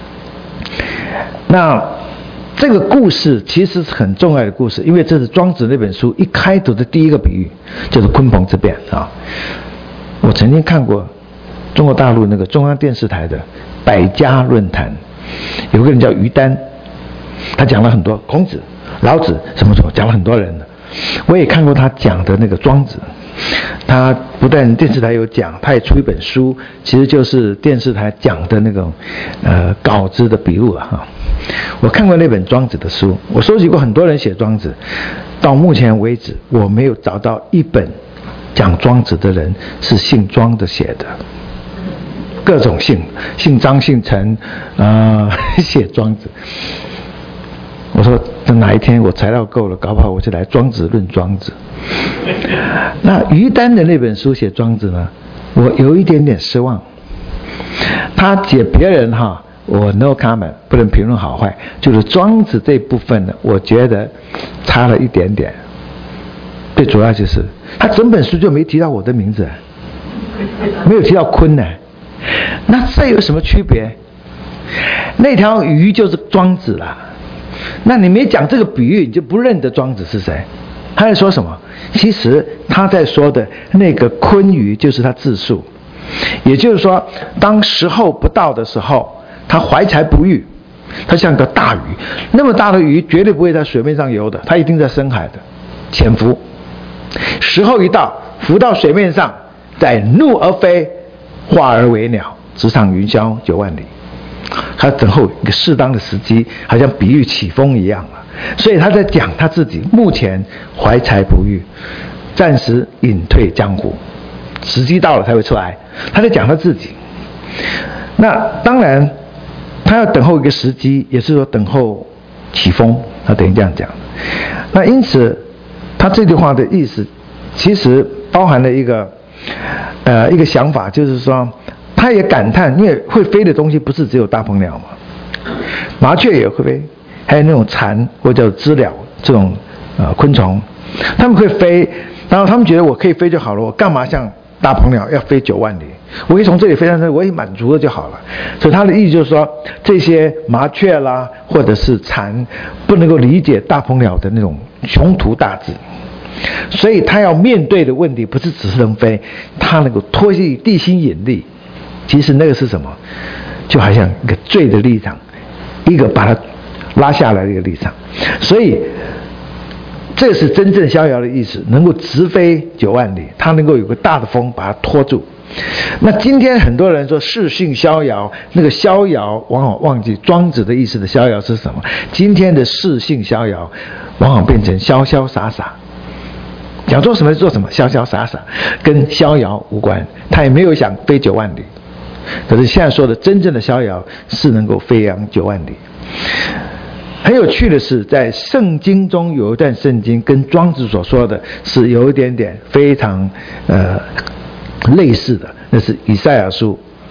那这个故事其实是很重要的故事，因为这是庄子那本书一开头的第一个比喻，就是鲲鹏之变啊。我曾经看过中国大陆那个中央电视台的百家论坛，有个人叫于丹，他讲了很多孔子、老子什么什么，讲了很多人的。我也看过他讲的那个庄子，他不但电视台有讲，他也出一本书，其实就是电视台讲的那种呃稿子的笔录了哈。我看过那本庄子的书，我收集过很多人写庄子，到目前为止我没有找到一本讲庄子的人是姓庄的写的，各种姓，姓张姓陈啊、呃、写庄子。我说等哪一天我材料够了，搞不好我就来庄子论庄子。那于丹的那本书写庄子呢，我有一点点失望。他写别人哈，我 no comment， 不能评论好坏，就是庄子这部分呢，我觉得差了一点点。最主要就是他整本书就没提到我的名字，没有提到鲲呢。那这有什么区别？那条鱼就是庄子啦。那你没讲这个比喻，你就不认得庄子是谁。他在说什么？其实他在说的那个鲲鱼就是他自述，也就是说当时候不到的时候，他怀才不遇，他像个大鱼，那么大的鱼绝对不会在水面上游的，他一定在深海的潜伏。时候一到，浮到水面上，再怒而飞，化而为鸟，直上云霄九万里。他等候一个适当的时机，好像比喻起风一样了。所以他在讲他自己目前怀才不遇，暂时隐退江湖，时机到了才会出来。他在讲他自己。那当然他要等候一个时机，也是说等候起风，他等于这样讲。那因此他这句话的意思其实包含了一个呃一个想法，就是说他也感叹，因为会飞的东西不是只有大鹏鸟嘛，麻雀也会飞，还有那种蝉或者叫知了这种呃昆虫，他们会飞，然后他们觉得我可以飞就好了，我干嘛像大鹏鸟要飞九万里？我可以从这里飞上去，我也满足了就好了。所以他的意思就是说，这些麻雀啦或者是蝉不能够理解大鹏鸟的那种雄图大志，所以他要面对的问题不是只是能飞，他能够脱离地心引力。其实那个是什么？就好像一个坠的立场，一个把它拉下来的一个立场。所以这是真正逍遥的意思，能够直飞九万里，它能够有个大的风把它拖住。那今天很多人说世性逍遥，那个逍遥往往忘记庄子的意思的逍遥是什么。今天的世性逍遥往往变成潇潇洒洒，想做什么就做什么，潇潇洒洒，跟逍遥无关。他也没有想飞九万里。可是现在说的真正的逍遥是能够飞扬九万里。很有趣的是，在圣经中有一段圣经跟庄子所说的是有一点点非常呃类似的，那是以赛亚书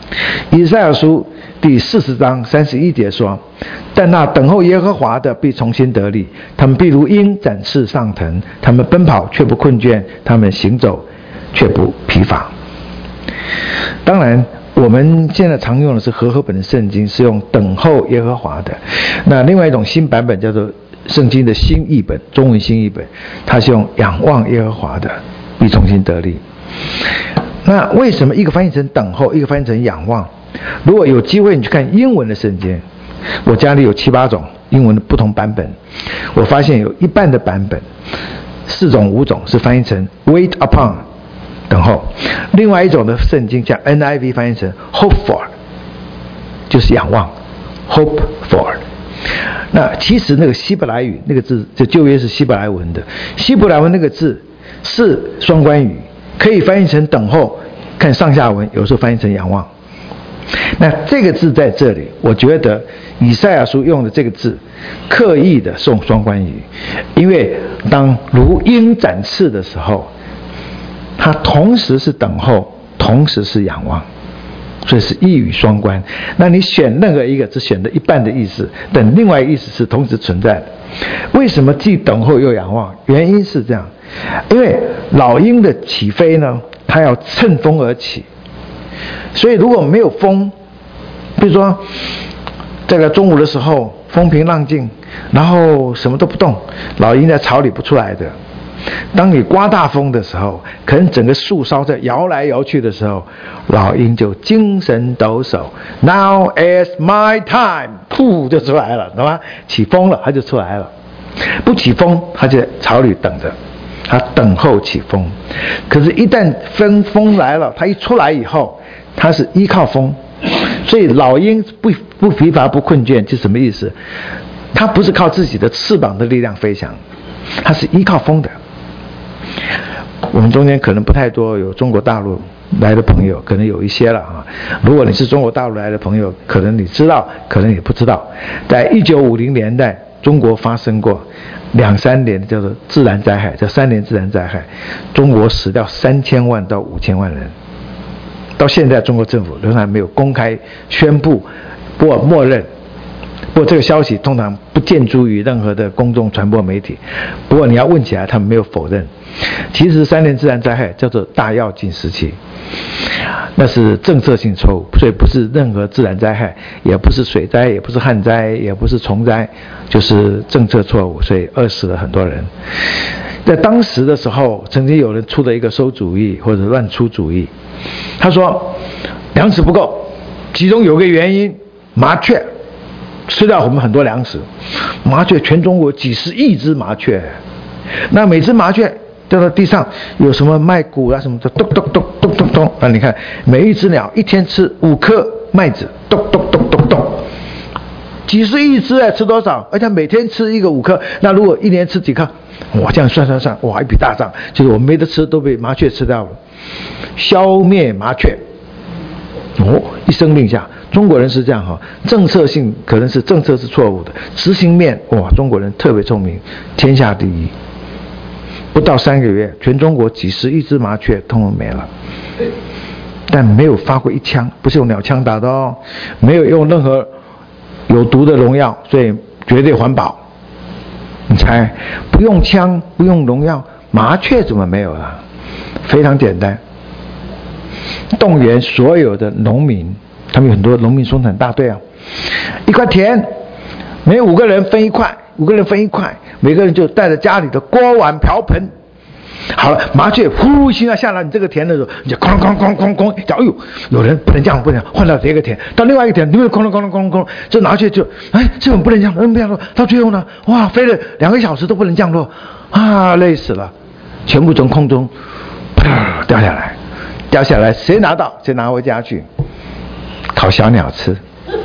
以赛亚书第四十章三十一节说：但那等候耶和华的必重新得力，他们必如鹰展翅上腾，他们奔跑却不困倦，他们行走却不疲乏。当然我们现在常用的是和合本的圣经，是用等候耶和华的。那另外一种新版本叫做圣经的新译本，中文新译本，它是用仰望耶和华的必重新得力。那为什么一个翻译成等候，一个翻译成仰望？如果有机会你去看英文的圣经，我家里有七八种英文的不同版本，我发现有一半的版本四种五种是翻译成 wait upon 等候，另外一种的圣经像 N I V 翻译成 hope for 就是仰望 hope for。那其实那个希伯来语那个字，这旧约是希伯来文的，希伯来文那个字是双关语，可以翻译成等候，看上下文有时候翻译成仰望。那这个字在这里，我觉得以赛亚书用的这个字刻意的送双关语，因为当如鹰展翅的时候，它同时是等候，同时是仰望，所以是一语双关。那你选任何一个只选了一半的意思，但另外一个意思是同时存在的。为什么既等候又仰望？原因是这样，因为老鹰的起飞呢，它要乘风而起，所以如果没有风，比如说这个中午的时候风平浪静，然后什么都不动，老鹰在巢里不出来的。当你刮大风的时候，可能整个树梢在摇来摇去的时候，老鹰就精神抖擞 Now is my time， 噗就出来了，懂吗？起风了它就出来了，不起风它就在巢里等着，它等候起风。可是一旦风风来了，它一出来以后，它是依靠风，所以老鹰不不疲乏不困倦，是什么意思？它不是靠自己的翅膀的力量飞翔，它是依靠风的。我们中间可能不太多有中国大陆来的朋友，可能有一些了啊。如果你是中国大陆来的朋友，可能你知道，可能也不知道，在一九五零年代，中国发生过两三年叫做自然灾害，叫三年自然灾害，中国死掉三千万到五千万人。到现在，中国政府仍然没有公开宣布或默认。不过这个消息通常不见诸于任何的公众传播媒体，不过你要问起来他们没有否认。其实三年自然灾害叫做大跃进时期，那是政策性错误，所以不是任何自然灾害，也不是水灾，也不是旱灾，也不是虫灾，就是政策错误，所以饿死了很多人。在当时的时候，曾经有人出了一个馊主意或者乱出主意，他说粮食不够，其中有个原因麻雀吃掉我们很多粮食，麻雀全中国几十亿只麻雀，那每只麻雀掉到地上有什么麦谷啊什么的，咚咚咚咚咚咚啊！你看每一只鸟一天吃五颗麦子，咚咚咚咚咚，几十亿只哎，吃多少？而且每天吃一个五颗，那如果一年吃几颗？哇，这样算算算，哇，一笔大账，就是我们没得吃都被麻雀吃掉了，消灭麻雀。哦，一声令下，中国人是这样哈，政策性可能是政策是错误的，执行面哇，中国人特别聪明，天下第一。不到三个月，全中国几十亿只麻雀通通没了，但没有发过一枪，不是用鸟枪打的哦，没有用任何有毒的农药，所以绝对环保。你猜，不用枪，不用农药，麻雀怎么没有了？非常简单。动员所有的农民，他们有很多农民生产大队啊，一块田，每五个人分一块，五个人分一块，每个人就带着家里的锅碗瓢盆。好了，麻雀呼一下下来你这个田的时候，你就哐哐哐哐哐，讲哎呦，有人不能这样，不能这样，换到这个田，到另外一个田，你们哐啷哐啷哐啷哐啷，这麻雀就哎，这种不能降落，不能降落，到最后呢，哇，飞了两个小时都不能降落，啊，累死了，全部从空中啪掉下来。掉下来，谁拿到谁拿回家去烤小鸟吃。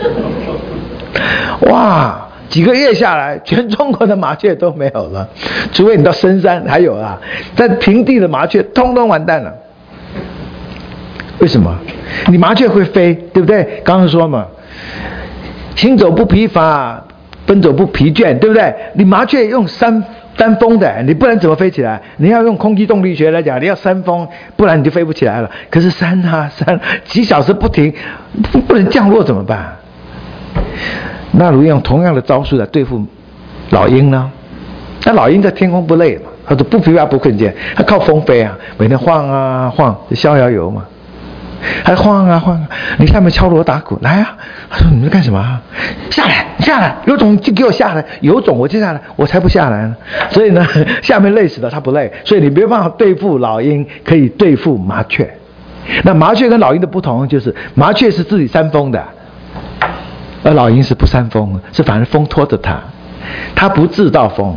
哇，几个月下来，全中国的麻雀都没有了，除非你到深山还有啊，但平地的麻雀通通完蛋了。为什么？你麻雀会飞，对不对？刚刚说嘛，行走不疲乏，奔走不疲倦，对不对？你麻雀用三扇风的，你不然怎么飞起来？你要用空气动力学来讲，你要扇风，不然你就飞不起来了。可是扇啊扇，几小时不停，不不能降落怎么办？那如果用同样的招数来对付老鹰呢？那老鹰在天空不累嘛？他说不疲乏不困倦，他靠风飞啊，每天晃啊晃，逍遥游嘛。还晃啊晃啊，你下面敲锣打鼓来啊！他说你们在干什么啊？下来，下来，有种就给我下来，有种我就下来，我才不下来呢。所以呢，下面累死了，他不累，所以你没办法对付老鹰，可以对付麻雀。那麻雀跟老鹰的不同就是，麻雀是自己扇风的，而老鹰是不扇风，是反正风拖着它，它不制造风。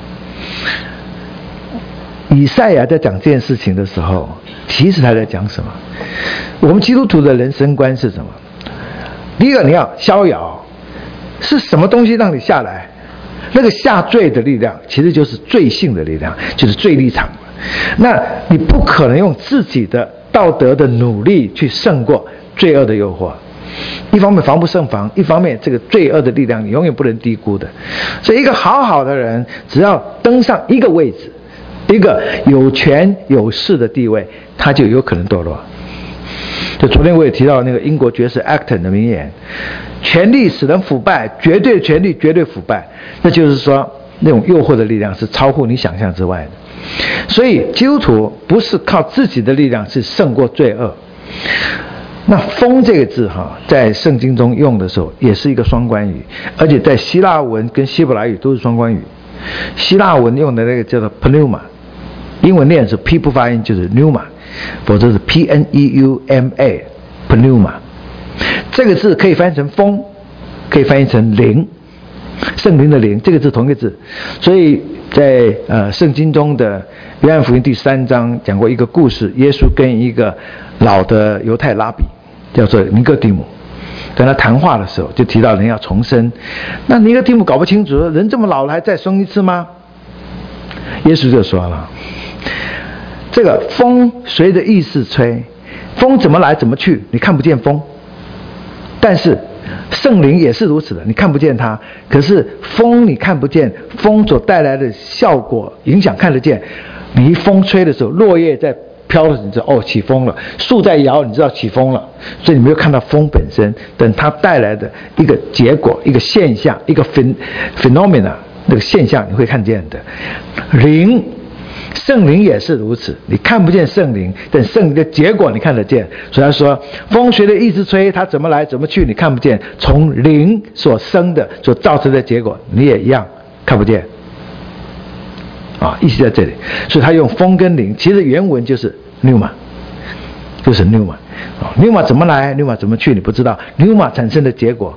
以赛亚在讲这件事情的时候，其实他在讲什么？我们基督徒的人生观是什么？第一个，你要逍遥，是什么东西让你下来？那个下坠的力量，其实就是罪性的力量，就是罪力场。那你不可能用自己的道德的努力去胜过罪恶的诱惑。一方面防不胜防，一方面这个罪恶的力量你永远不能低估的。所以一个好好的人，只要登上一个位置，一个有权有势的地位，他就有可能堕落。就昨天我也提到那个英国爵士 Acton 的名言：权力使人腐败，绝对权力绝对腐败。那就是说，那种诱惑的力量是超乎你想象之外的。所以基督徒不是靠自己的力量是胜过罪恶。那风这个字哈，在圣经中用的时候也是一个双关语，而且在希腊文跟希伯来语都是双关语。希腊文用的那个叫做 pneuma， 英文念是 P 不发音就是 pneuma， 否则是 P N E U M A pneuma。 这个字可以翻译成风，可以翻译成灵，圣灵的灵，这个字同一个字。所以在呃圣经中的约翰福音第三章讲过一个故事，耶稣跟一个老的犹太拉比叫做尼哥底母跟他谈话的时候，就提到人要重生。那尼哥底母搞不清楚，人这么老了还再生一次吗？耶稣就说了，这个风随着意识吹，风怎么来怎么去，你看不见风，但是圣灵也是如此的，你看不见它，可是风你看不见，风所带来的效果影响看得见。你一风吹的时候，落叶在飘的时候，你知道哦起风了，树在摇，你知道起风了。所以你没有看到风本身，等它带来的一个结果，一个现象，一个 phenomena 那个现象你会看见的。灵圣灵也是如此，你看不见圣灵，但圣灵的结果你看得见。所以他说风随着意志吹，它怎么来怎么去你看不见，从灵所生的所造成的结果你也一样看不见啊，意思在这里。所以他用风跟灵，其实原文就是 pneuma， 就是 pneuma。 pneuma 怎么来 pneuma 怎么去你不知道， pneuma 产生的结果，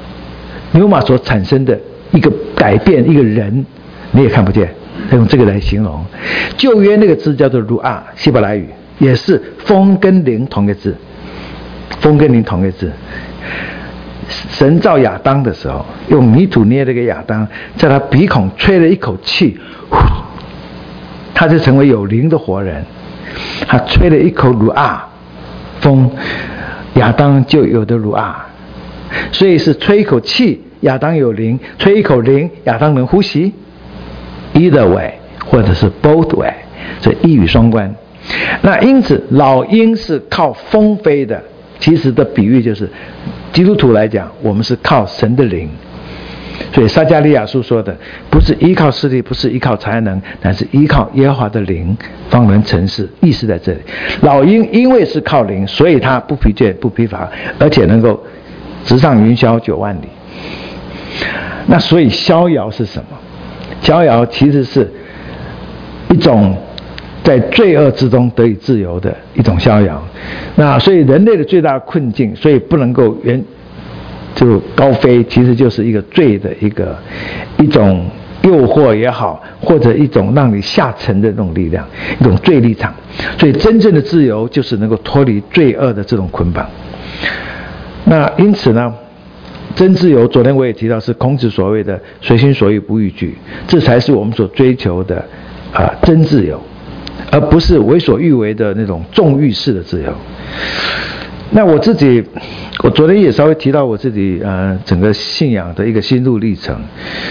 pneuma 所产生的一个改变，一个人你也看不见。他用这个来形容。旧约那个字叫做 ruah， 希伯来语也是风跟灵同一个字，风跟灵同一个字。神造亚当的时候，用泥土捏了个亚当，在他鼻孔吹了一口气，他就成为有灵的活人。他吹了一口 ruah 风，亚当就有的 ruah。所以是吹一口气亚当有灵，吹一口灵亚当能呼吸。Either way， 或者是 both way， 所以一语双关。那因此老鹰是靠风飞的，其实的比喻就是基督徒来讲，我们是靠神的灵。所以撒迦利亚书说的，不是依靠势力，不是依靠才能，乃是依靠耶和华的灵方能成事。意思在这里，老鹰因为是靠灵，所以它不疲倦不疲乏，而且能够直上云霄九万里。那所以逍遥是什么？逍遥其实是一种在罪恶之中得以自由的一种逍遥。那所以人类的最大的困境，所以不能够原就高飞，其实就是一个罪的一个一种诱惑也好，或者一种让你下沉的那种力量，一种罪力场。所以真正的自由就是能够脱离罪恶的这种捆绑。那因此呢，真自由，昨天我也提到，是孔子所谓的随心所欲不逾矩，这才是我们所追求的啊、呃、真自由，而不是为所欲为的那种纵欲式的自由。那我自己，我昨天也稍微提到我自己呃整个信仰的一个心路历程。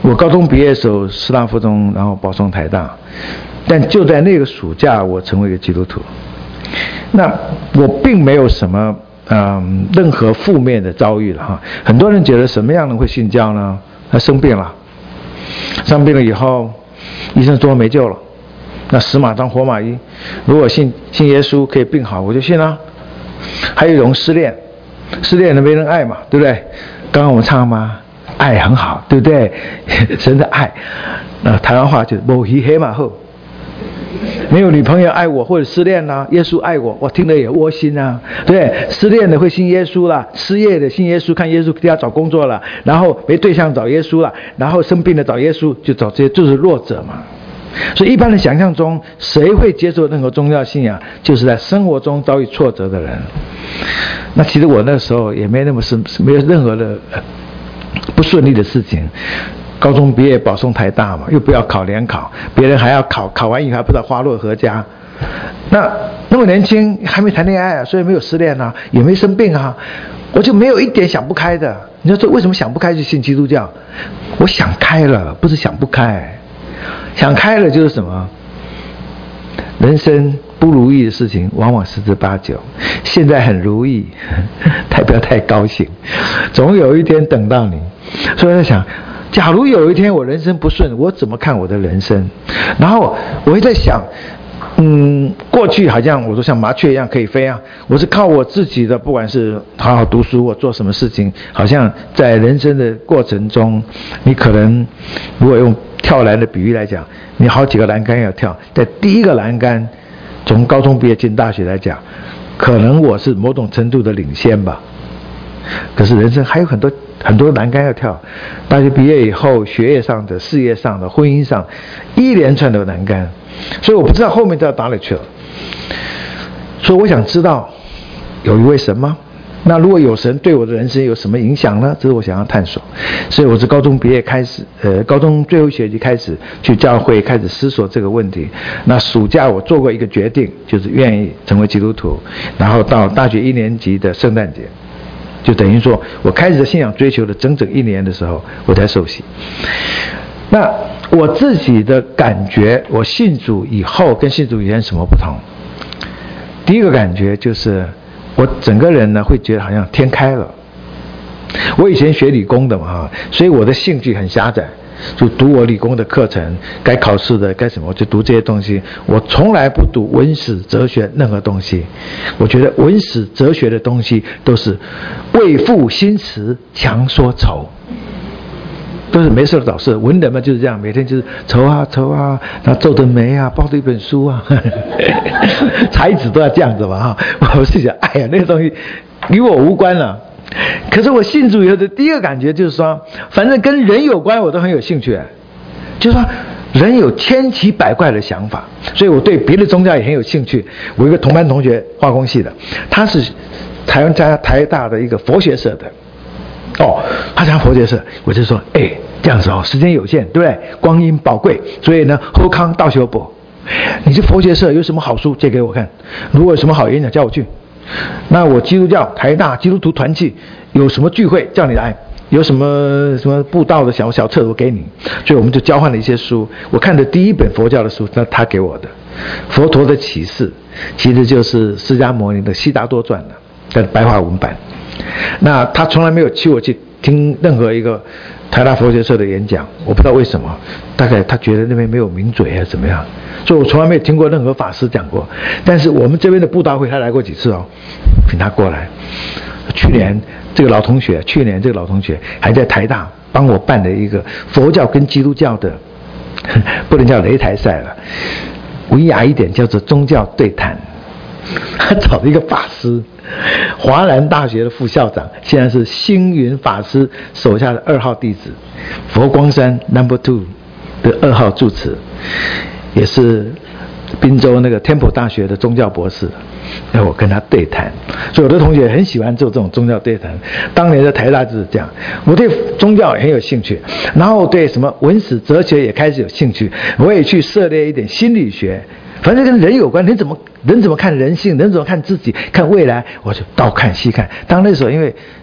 我高中毕业的时候，师大附中，然后保送台大，但就在那个暑假，我成为一个基督徒。那我并没有什么嗯任何负面的遭遇了哈。很多人觉得什么样的人会信教呢？他生病了，生病了以后，医生说没救了，那死马当活马医，如果信信耶稣可以病好，我就信啊。还有一种失恋，失恋了没人爱嘛，对不对？刚刚我们唱吗？爱很好，对不对？神的爱，那台湾话就是某黑黑马后，没有女朋友爱我或者失恋啦、啊，耶稣爱我，我听了也窝心啊，对不对？失恋的会信耶稣啦，失业的信耶稣，看耶稣给他找工作了，然后没对象找耶稣了，然后生病的找耶稣，就找这些就是弱者嘛。所以一般人想象中，谁会接受任何宗教信仰，就是在生活中遭遇挫折的人。那其实我那时候也没那么是没有任何的不顺利的事情。高中毕业保送台大嘛，又不要考联考，别人还要考，考完以后还不知道花落何家。那那么年轻还没谈恋爱啊，所以没有失恋啊，也没生病啊，我就没有一点想不开的。你说这为什么想不开就信基督教？我想开了，不是想不开。想开了就是什么？人生不如意的事情往往十之八九，现在很如意，太不要太高兴，总有一天等到你。所以我在想，假如有一天我人生不顺，我怎么看我的人生？然后我会在想，嗯，过去好像我都像麻雀一样可以飞啊，我是靠我自己的，不管是好好读书，我做什么事情，好像在人生的过程中，你可能如果用跳栏的比喻来讲，你好几个栏杆要跳，在第一个栏杆，从高中毕业进大学来讲，可能我是某种程度的领先吧。可是人生还有很多很多栏杆要跳，大学毕业以后，学业上的、事业上的、婚姻上，一连串的栏杆，所以我不知道后面到哪里去了。所以我想知道，有一位神吗？那如果有神，对我的人生有什么影响呢？这是我想要探索。所以我是高中毕业开始，呃，高中最后学期开始去教会，开始思索这个问题。那暑假我做过一个决定，就是愿意成为基督徒。然后到大学一年级的圣诞节，就等于说我开始信仰追求的整整一年的时候，我才受洗。那我自己的感觉，我信主以后跟信主以前什么不同？第一个感觉就是我整个人呢会觉得好像天开了。我以前学理工的嘛，所以我的兴趣很狭窄，就读我理工的课程，该考试的该什么我就读这些东西。我从来不读文史哲学任何东西，我觉得文史哲学的东西都是为赋新词强说愁，都是没事找事。文人嘛就是这样，每天就是愁啊愁啊，然后皱着眉啊，抱着一本书啊，才子都要这样子嘛哈。我是想，哎呀，那个东西与我无关了。可是我信主以后的第一个感觉就是说，反正跟人有关我都很有兴趣，就是说人有千奇百怪的想法，所以我对别的宗教也很有兴趣。我一个同班同学，化工系的，他是台湾加台大的一个佛学社的，哦，他讲佛学社，我就说，哎，这样子哦，时间有限，对不对？光阴宝贵，所以呢，后康道修博，你这佛学社有什么好书借给我看？如果有什么好演讲，叫我去。那我基督教台大基督徒团契有什么聚会叫你来，有什么什么布道的小小册我给你。所以我们就交换了一些书。我看的第一本佛教的书，那他给我的佛陀的启示，其实就是释迦牟尼的悉达多传的白话文版。那他从来没有去我去听任何一个台大佛学社的演讲，我不知道为什么，大概他觉得那边没有名嘴啊怎么样，所以我从来没有听过任何法师讲过。但是我们这边的布道会他来过几次哦，请他过来。去年这个老同学，去年这个老同学还在台大帮我办了一个佛教跟基督教的，不能叫擂台赛了，文雅一点叫做宗教对谈。他找了一个法师，华南大学的副校长，现在是星云法师手下的二号弟子，佛光山 number two 的二号住持，也是滨州那个 Temple 大学的宗教博士。然后我跟他对谈，所以我的同学很喜欢做这种宗教对谈。当年的台大就是这样，我对宗教也很有兴趣，然后对什么文史哲学也开始有兴趣，我也去涉猎一点心理学。反正跟人有关，人怎么人怎么看人性，人怎么看自己，看未来，我就东看西看。当那时候因为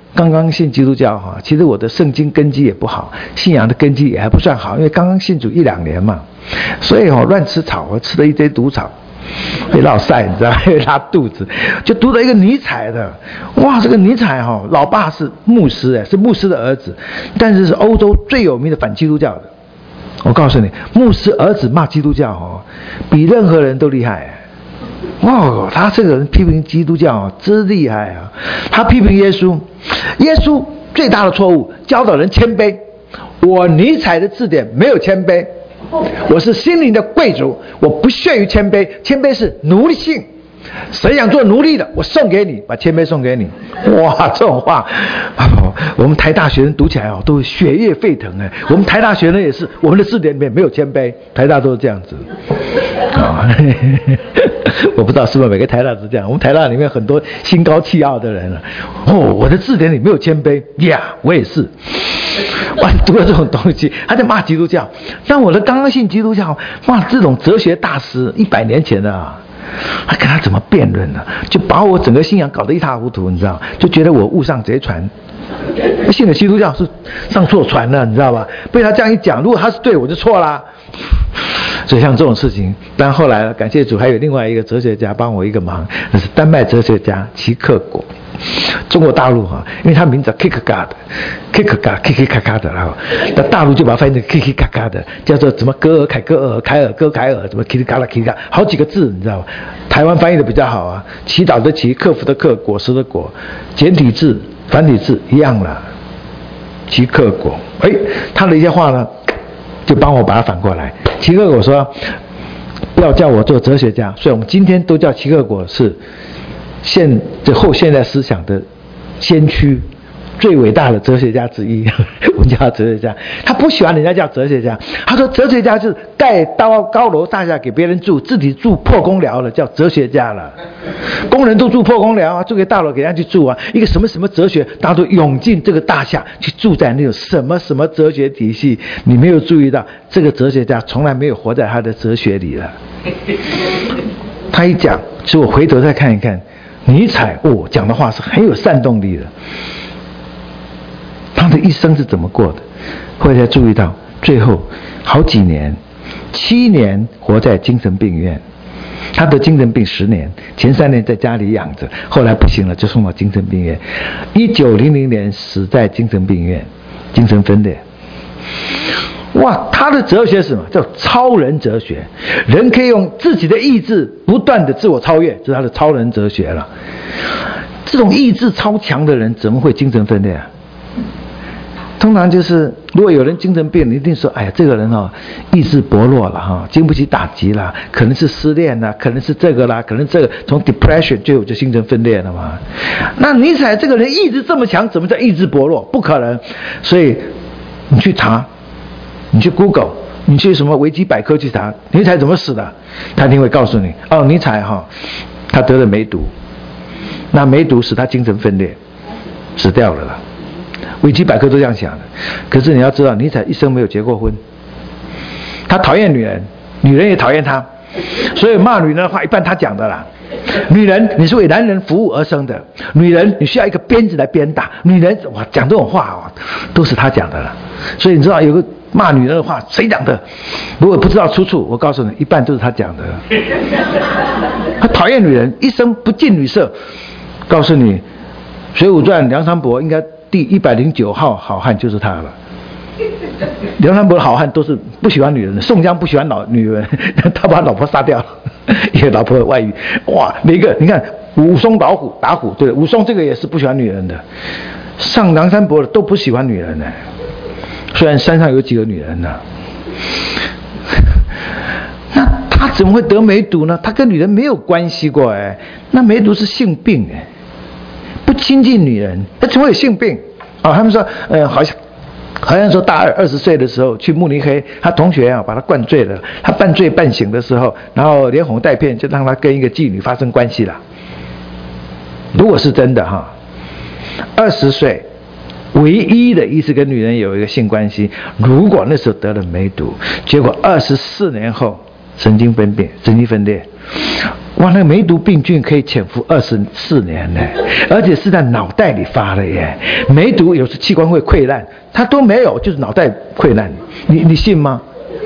刚刚信基督教哈，其实我的圣经根基也不好，信仰的根基也还不算好，因为刚刚信主一两年嘛，所以哦乱吃草，我吃了一堆毒草，会落晒，你知道，会拉肚子，就读了一个尼采的，哇，这个尼采哈，老爸是牧师哎，是牧师的儿子，但是是欧洲最有名的反基督教的。我告诉你，牧师儿子骂基督教哦，比任何人都厉害。哇，他这个人批评基督教真厉害啊！他批评耶稣，耶稣最大的错误教导人谦卑。我尼采的字典没有谦卑，我是心灵的贵族，我不屑于谦卑，谦卑是奴隶性。谁想做奴隶的，我送给你，把谦卑送给你。哇，这种话，哦、我们台大学生读起来哦，都血液沸腾哎。我们台大学生也是，我们的字典里面没有谦卑，台大都是这样子。啊、哦，我不知道是不是每个台大是这样。我们台大里面很多心高气傲的人了。哦，我的字典里没有谦卑呀， yeah, 我也是。哇，读了这种东西，他在骂基督教。但我的刚刚信基督教，哇，这种哲学大师，一百年前的啊。他跟他怎么辩论呢？就把我整个信仰搞得一塌糊涂，你知道？就觉得我误上贼船，信了基督教是上错船了，你知道吧？被他这样一讲，如果他是对，我就错啦。所以像这种事情，但后来感谢主，还有另外一个哲学家帮我一个忙，那是丹麦哲学家齐克果。中国大陆哈，因为他名字叫 Kierkegaard，Kierkegaard，Kierkegaard 的，然后那大陆就把它翻译成 Kierkegaard 的，叫做什么戈尔凯戈尔凯尔戈凯尔，什么 Kierkegaard，Kierkegaard， 好几个字，你知道吗？台湾翻译的比较好啊，祈祷的祈，克服的克，果实的果，简体字、繁体字一样啦。齐克果，哎，他的一些话呢，就帮我把它反过来。齐克果说，不要叫我做哲学家，所以我们今天都叫齐克果是。现这后现代思想的先驱，最伟大的哲学家之一，我们叫他哲学家。他不喜欢人家叫哲学家，他说哲学家就是盖高高楼大厦给别人住，自己住破公寮了，叫哲学家了。工人都住破公寮啊，住给大楼给人家去住啊。一个什么什么哲学，大家都涌进这个大厦去住在那种什么什么哲学体系。你没有注意到，这个哲学家从来没有活在他的哲学里了。他一讲，所以我回头再看一看。尼采哦，讲的话是很有煽动力的。他的一生是怎么过的？后来才注意到，最后好几年，七年活在精神病院。他得精神病十年，前三年在家里养着，后来不行了就送到精神病院。一九零零年死在精神病院，精神分裂。哇，他的哲学是什么？叫超人哲学。人可以用自己的意志不断的自我超越，这是他的超人哲学了。这种意志超强的人怎么会精神分裂啊？通常就是如果有人精神病，你一定说，哎呀，这个人哦，意志薄弱了哈，经不起打击啦，可能是失恋啦，可能是这个啦，可能这个从 depression 最后就精神分裂了嘛。那尼采这个人意志这么强，怎么叫意志薄弱？不可能。所以你去查。你去 Google， 你去什么维基百科去查尼采怎么死的，他一定会告诉你。哦，尼采哈，他得了梅毒，那梅毒使他精神分裂，死掉了啦。维基百科都这样想的。可是你要知道，尼采一生没有结过婚，他讨厌女人，女人也讨厌他，所以骂女人的话一般他讲的啦。女人，你是为男人服务而生的，女人你需要一个鞭子来鞭打，女人哇讲这种话哦，都是他讲的了。所以你知道有个骂女人的话谁讲的？如果不知道出处，我告诉你，一半都是他讲的。他讨厌女人，一生不近女色。告诉你，《水浒传》梁山伯应该第一百零九号好汉就是他了。梁山伯的好汉都是不喜欢女人的，宋江不喜欢老女人，他把老婆杀掉了，因为老婆的外遇。哇，每个你看武松老虎打虎，对，武松这个也是不喜欢女人的，上梁山伯的都不喜欢女人的，虽然山上有几个女人呢、啊。那他怎么会得梅毒呢？他跟女人没有关系过哎，那梅毒是性病哎，不亲近女人，他怎么会有性病？哦，他们说，呃，好像。好像说大二二十岁的时候去慕尼黑，他同学啊把他灌醉了，他半醉半醒的时候，然后连哄带骗就让他跟一个妓女发生关系了。如果是真的哈，二十岁唯一的一次跟女人有一个性关系，如果那时候得了梅毒，结果二十四年后神经分裂，神经分裂。哇，那个梅毒病菌可以潜伏二十四年呢，而且是在脑袋里发的耶。梅毒有时器官会溃烂，它都没有，就是脑袋溃烂。你你信吗？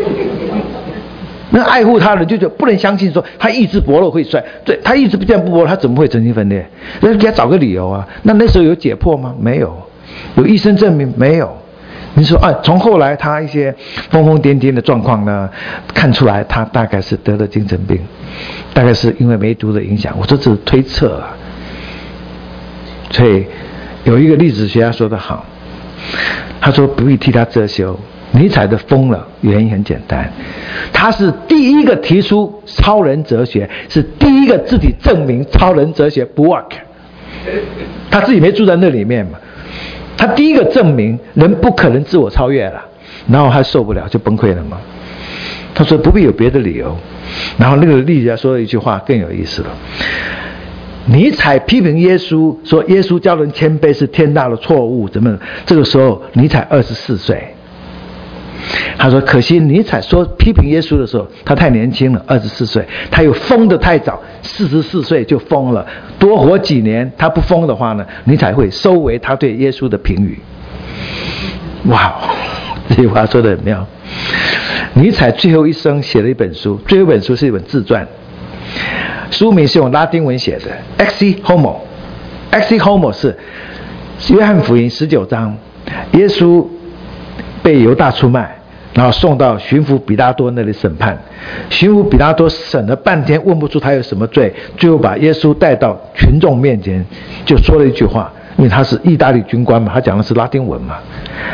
那爱护他的就就不能相信说他意志薄弱会衰，对，他意志这样不薄弱，他怎么会神经分裂？那给他找个理由啊。那那时候有解剖吗？没有。有医生证明？没有。你说啊，从后来他一些疯疯癫癫的状况呢，看出来他大概是得了精神病，大概是因为梅毒的影响。我说这是推测啊。所以有一个历史学家说得好，他说不必替他遮羞。尼采的疯了，原因很简单，他是第一个提出超人哲学，是第一个自己证明超人哲学不 work。他自己没住在那里面嘛。他第一个证明人不可能自我超越了，然后他受不了就崩溃了嘛。他说不必有别的理由。然后那个历史家说了一句话更有意思了，尼采批评耶稣说耶稣教人谦卑是天大的错误，怎么这个时候尼采二十四岁。他说可惜尼采说批评耶稣的时候他太年轻了，二十四岁，他又疯得太早，四十四岁就疯了，多活几年他不疯的话呢，尼采会收回他对耶稣的评语。哇，这句话说得很妙。尼采最后一生写了一本书，最后一本书是一本自传，书名是用拉丁文写的 Exe Homo。 Exe Homo 是约翰福音十九章，耶稣被犹大出卖，然后送到巡抚比拉多那里审判。巡抚比拉多审了半天问不出他有什么罪，最后把耶稣带到群众面前，就说了一句话，因为他是意大利军官嘛，他讲的是拉丁文嘛。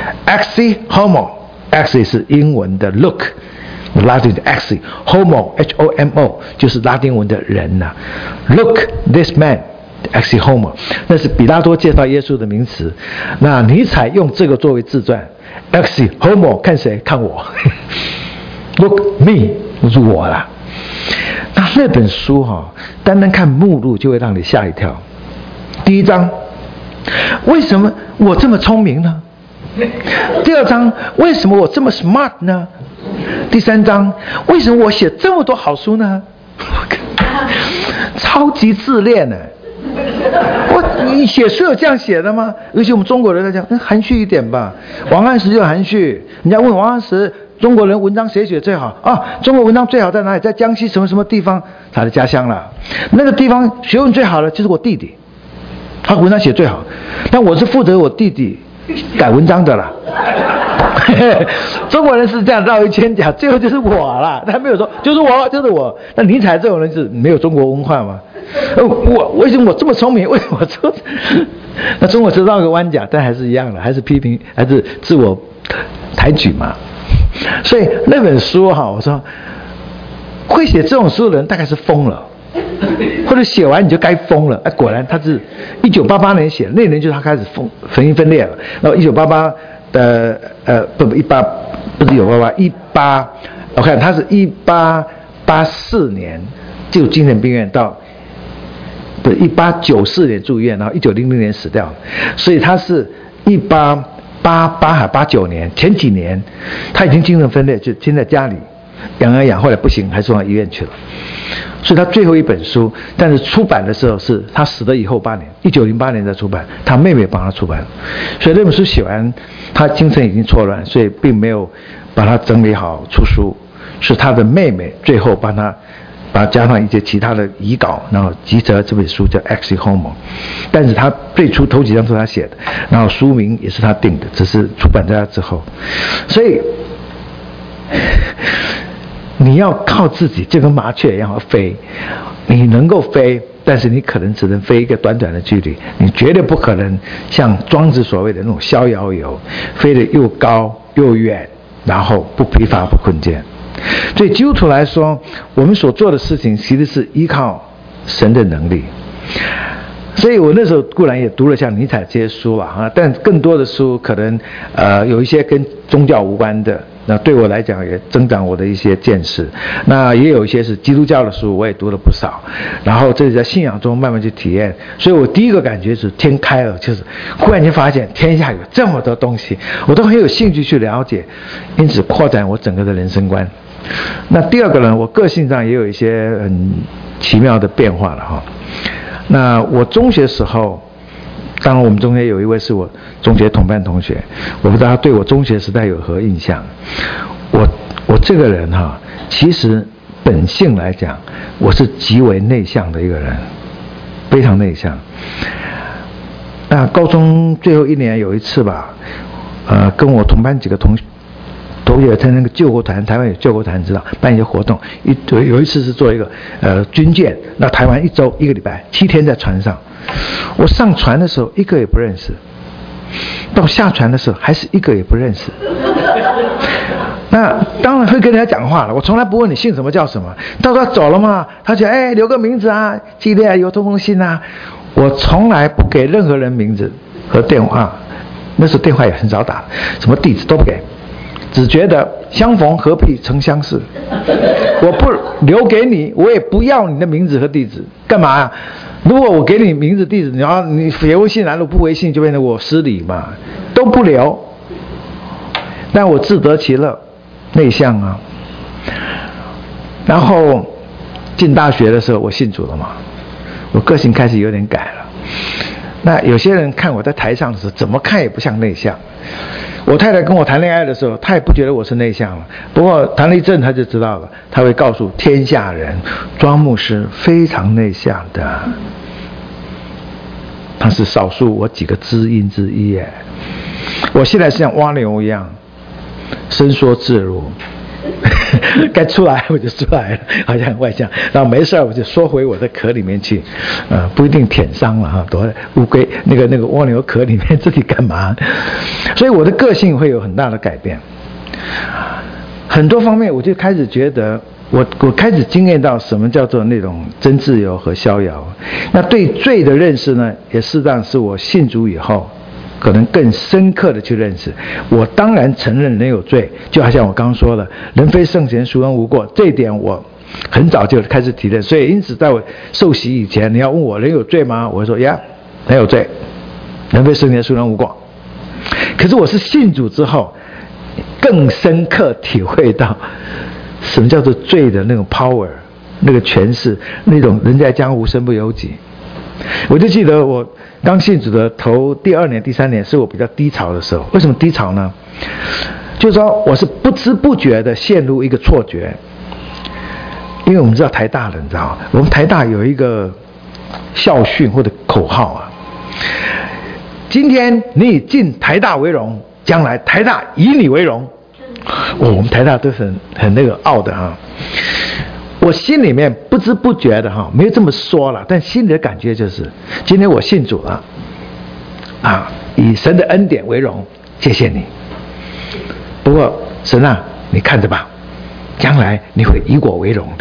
Exe Homo， Exe 是英文的 look， 拉丁的 Exe Homo H O M O 就是拉丁文的人啊。 Look this man Exe Homo， 那是比拉多介绍耶稣的名词。那尼采用这个作为自传， Exe Homo 看谁？看我。Look me， 就是我啦。那那本书哈、哦，单单看目录就会让你吓一跳。第一章，为什么我这么聪明呢？第二章，为什么我这么 smart 呢？第三章，为什么我写这么多好书呢？超级自恋呢。我你写书有这样写的吗？尤其我们中国人来讲，含蓄一点吧。王安石就含蓄，人家问王安石，中国人文章谁写最好啊？中国文章最好在哪里？在江西什么什么地方？他的家乡了。那个地方学问最好的就是我弟弟，他文章写最好。但我是负责我弟弟改文章的啦。中国人是这样绕一圈讲，最后就是我啦。他没有说就是我，就是我。那尼采这种人是没有中国文化嘛？我为什么我这么聪明？为什么我这？那中国是绕个弯讲，但还是一样的，还是批评，还是自我抬举嘛。所以那本书哈，我说会写这种书的人大概是疯了，或者写完你就该疯了。哎，果然他是一九八八年写的，那年就是他开始疯神经分裂了。然后一九八八的呃不不一八不是一九八八一八，我看他是一八八四年进入精神病院到。对，一八九四年住院，然后一九零零年死掉，所以他是一八八八还八九年前几年，他已经精神分裂，就先在家里养啊养，后来不行，还送到医院去了。所以他最后一本书，但是出版的时候是他死了以后八年，一九零八年才出版，他妹妹帮他出版，所以那本书写完，他精神已经错乱，所以并没有把它整理好出书，是他的妹妹最后帮他。把它加上一些其他的遗稿，然后集成了这本书叫 Exe Homo。 但是他最初头几章都是他写的，然后书名也是他定的，只是出版在他之后。所以你要靠自己，就跟麻雀一样飞。你能够飞，但是你可能只能飞一个短短的距离，你绝对不可能像庄子所谓的那种逍遥游，飞得又高又远，然后不疲乏不困倦。对基督徒来说，我们所做的事情其实是依靠神的能力。所以我那时候固然也读了像尼采这些书了啊，但更多的书可能呃有一些跟宗教无关的，那对我来讲也增长我的一些见识。那也有一些是基督教的书，我也读了不少。然后这是在信仰中慢慢去体验。所以我第一个感觉是天开了，就是忽然间发现天下有这么多东西，我都很有兴趣去了解，因此扩展我整个的人生观。 那第二个呢，我个性上也有一些很奇妙的变化了哈。那我中学时候，当然我们中间有一位是我中学同班同学，我不知道他对我中学时代有何印象。我我这个人哈，其实本性来讲，我是极为内向的一个人，非常内向。那高中最后一年有一次吧，呃，跟我同班几个同学。同学参加那个救国团，台湾有救国团，知道办一些活动。一有一次是做一个呃军舰，那台湾一周一个礼拜七天在船上。我上船的时候一个也不认识，到下船的时候还是一个也不认识。那当然会跟人家讲话了，我从来不问你姓什么叫什么。到时候走了嘛，他讲哎留个名字啊，记得啊，有通风信啊。我从来不给任何人名字和电话，那时候电话也很少打，什么地址都不给。只觉得相逢何必曾相识，我不留给你，我也不要你的名字和地址，干嘛啊？如果我给你名字地址，然后你回微信来了不回信，就变成我失礼嘛，都不留。但我自得其乐，内向啊。然后进大学的时候，我信主了嘛，我个性开始有点改了。那有些人看我在台上的时候，怎么看也不像内向。我太太跟我谈恋爱的时候，她也不觉得我是内向了。不过谈了一阵，她就知道了。她会告诉天下人，庄牧师非常内向的，他是少数我几个知音之一耶。我现在是像蜗牛一样，伸缩自如，该出来我就出来了，好像很外向。然后没事我就缩回我的壳里面去，呃，不一定舔伤了哈，躲在乌龟那个那个蜗牛壳里面，自己干嘛？所以我的个性会有很大的改变。很多方面，我就开始觉得，我我开始经验到什么叫做那种真自由和逍遥。那对罪的认识呢，也适当是我信主以后，可能更深刻的去认识。我当然承认人有罪，就好像我刚刚说了，人非圣贤，孰人无过，这一点我很早就开始体认。所以因此在我受洗以前，你要问我人有罪吗？我会说呀，人有罪，人非圣贤，孰人无过。可是我是信主之后，更深刻体会到什么叫做罪的那种 power， 那个权势，那种人在江湖身不由己。我就记得我刚信主的头第二年、第三年是我比较低潮的时候。为什么低潮呢？就是说我是不知不觉的陷入一个错觉。因为我们知道台大了，你知道吗？我们台大有一个校训或者口号啊，今天你以进台大为荣，将来台大以你为荣。哦，我们台大都很很那个傲的哈。我心里面不知不觉的哈，没有这么说了，但心里的感觉就是，今天我信主了，啊，以神的恩典为荣，谢谢你。不过神啊，你看着吧，将来你会以我为荣的。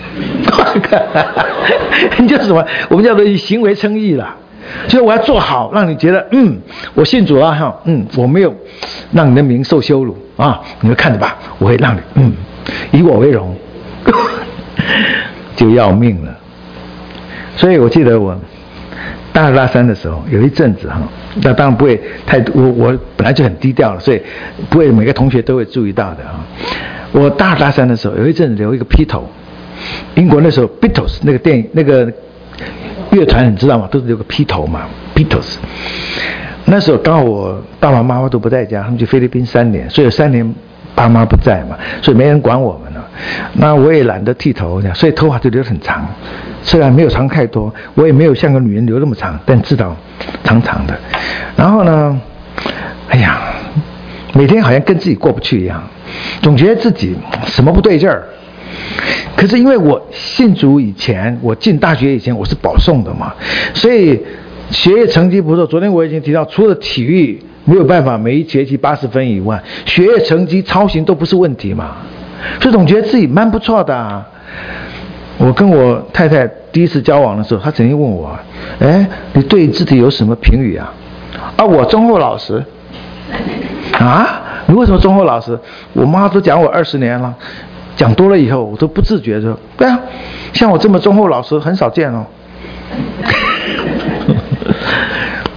你就是什么？我们叫做以行为称义了。就是我要做好，让你觉得，嗯，我信主了哈，嗯，我没有让你的名受羞辱啊，你们看着吧，我会让你，嗯，以我为荣。就要命了。所以我记得我大二大三的时候，有一阵子哈，那当然不会太我我本来就很低调了，所以不会每个同学都会注意到的啊。我大二大三的时候，有一阵子留一个披头，英国那时候 Beatles 那个电影那个乐团你知道吗？都是留个披头嘛 ，Beatles。那时候刚好我爸爸妈妈都不在家，他们去菲律宾三年，所以有三年爸妈不在嘛，所以没人管我们了。那我也懒得剃头，所以头发就留得很长，虽然没有长太多，我也没有像个女人留那么长，但至少长长的。然后呢，哎呀，每天好像跟自己过不去一样，总觉得自己什么不对劲儿。可是因为我信主以前，我进大学以前我是保送的嘛，所以学业成绩不错。昨天我已经提到，除了体育没有办法每一学期八十分以外，学业成绩操行都不是问题嘛，所以总觉得自己蛮不错的啊。我跟我太太第一次交往的时候，她曾经问我，哎，你对自己有什么评语啊？啊，我忠厚老实。啊，你为什么忠厚老实？我妈都讲我二十年了，讲多了以后我都不自觉说，对啊，像我这么忠厚老实很少见哦。